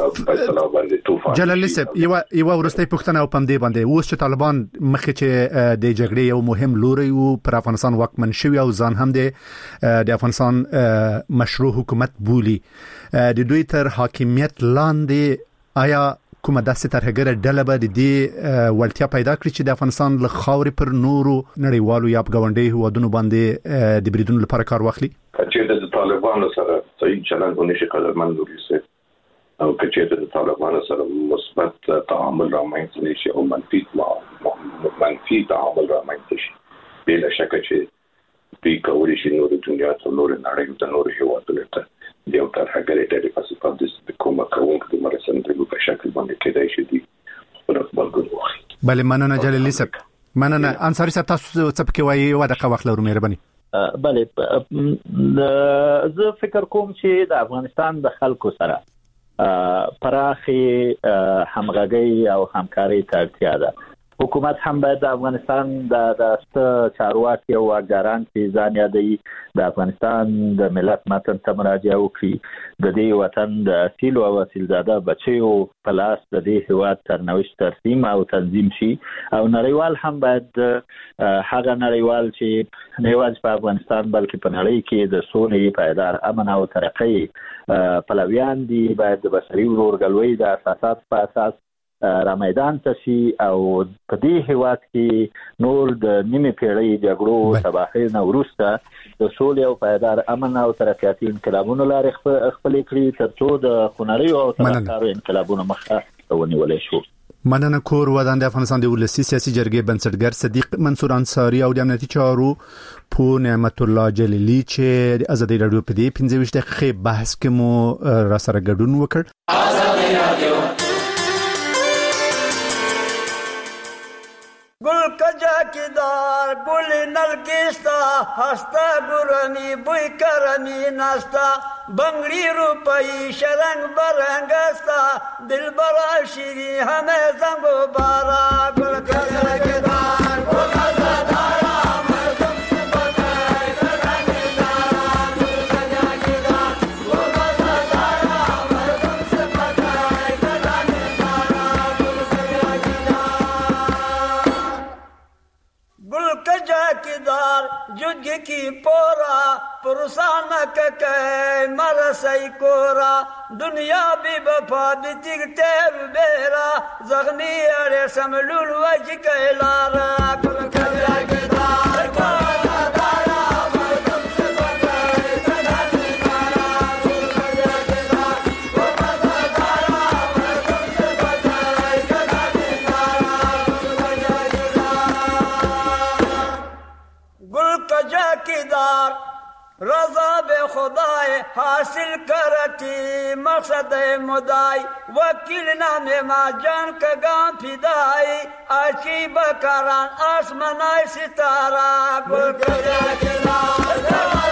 جلال صاحب یو یو ورستۍ پښتنه او پم دې باندې اوس چې طالبان مخکې چې د جګړې یو مهم لوري او پر افغانستان واکمن شوی او ځان هم د افغانستان مشروع حکومت بولی د دوی تر حاکمیت لاندې آیا کومه داسې ترهګره ډله به د دې ولټیا پیدا کړي چې د افغانستان له خاورې پر نورو نړیوالو یا افغانډي هوادونو باندې د بریدونو لپاره کار واخلي چې د طالبانو سره صحیح چلند ونشي قدرمن لوري او کچېته د طالبانو سره مثبت تعامل رامنځته نشي او منفي منفي تعامل رامنځته شي بلا شک چې دوی کولی شي نور دنیا ته نور نړۍ ته نور هیوادونو ته یو تر هغه ډېر فلسفه د کومه کوم د مرسندلو په شکل باندې کېدای شي دي خپل خپل ګوري. بله مننه جلیلي صاحب. مننه انصاري صاحب تاسو څه پکې وایي و دغه وخت لرو مهرباني. بله زه فکر کوم چې د افغانستان د خلکو سره پراخي همغږي او همکاري ته اړتیا ده. حکومت هم باید د افغانستان د د چارواکي او واګاران چې ځان یادوي د افغانستان د ملت متن ته مراجعه وکړي د دې وطن د اصیل او اصیلزاده بچیو په لاس د دې هیواد سرنوشت ترسیم او تنظیم شي او نړیوال هم باید هغه نړیوال چې نه یوازې په افغانستان بلکې په نړۍ کې د سولې پایدار امن او ترقۍ پلویان دي باید د بشري ورورګلوۍ د اساسات په اساس را میدان ته شي او په دې هیواد کې نور د نیمه پیړۍ جګړو تباهۍ نه وروسته د سولې او پایدار امن او ترقیاتي انقلابونو لارې خپل کړي ترڅو د خنري او ترقیاتي انقلابونو مخه ونیول شي. مننه کور ودان د افغانستان د ولسی سیاسي جرګې بنسټګر صدیق منصور انصاری او د امنیتي چارو په نعمت الله جلیلی چې د ازادي رادیو په دې پنځه ویشت دقیقې بحث کې مو را سره ګډون وکړ. ازادي رادیو گل کجا کی دار گل نلکستا ہستا گرانی بوئی کرنی ناستا بنگڑی روپئی شرنگ برنگستا دل برا شیری ہمیں زنگو بارا گل کجا کی دار گل ازادارا مردم سے بتائی رنگ دارا گل کجا کی دار گل ازادارا مردم سے بتائی رنگ دارا گل کجا کی دار گل کجا کی دار جگ کی پورا پرسان که مرسی کورا دنیا بی بفا بی تیگتر بیرا زغنی اره سملول وجی که لارا کل کبیا کدار کالا دارا مردم سے بکر کدانی دارا کل کبیا کدار وپتا دارا مردم سے بکر کدانی دارا کل کبیا کدار گل کجا کدار رضا به خدای حاصل کرتی مقصد مدای وکیل نام ما جان کگام پیدای آچی بکران آسمانای ستارا گل کجا کدار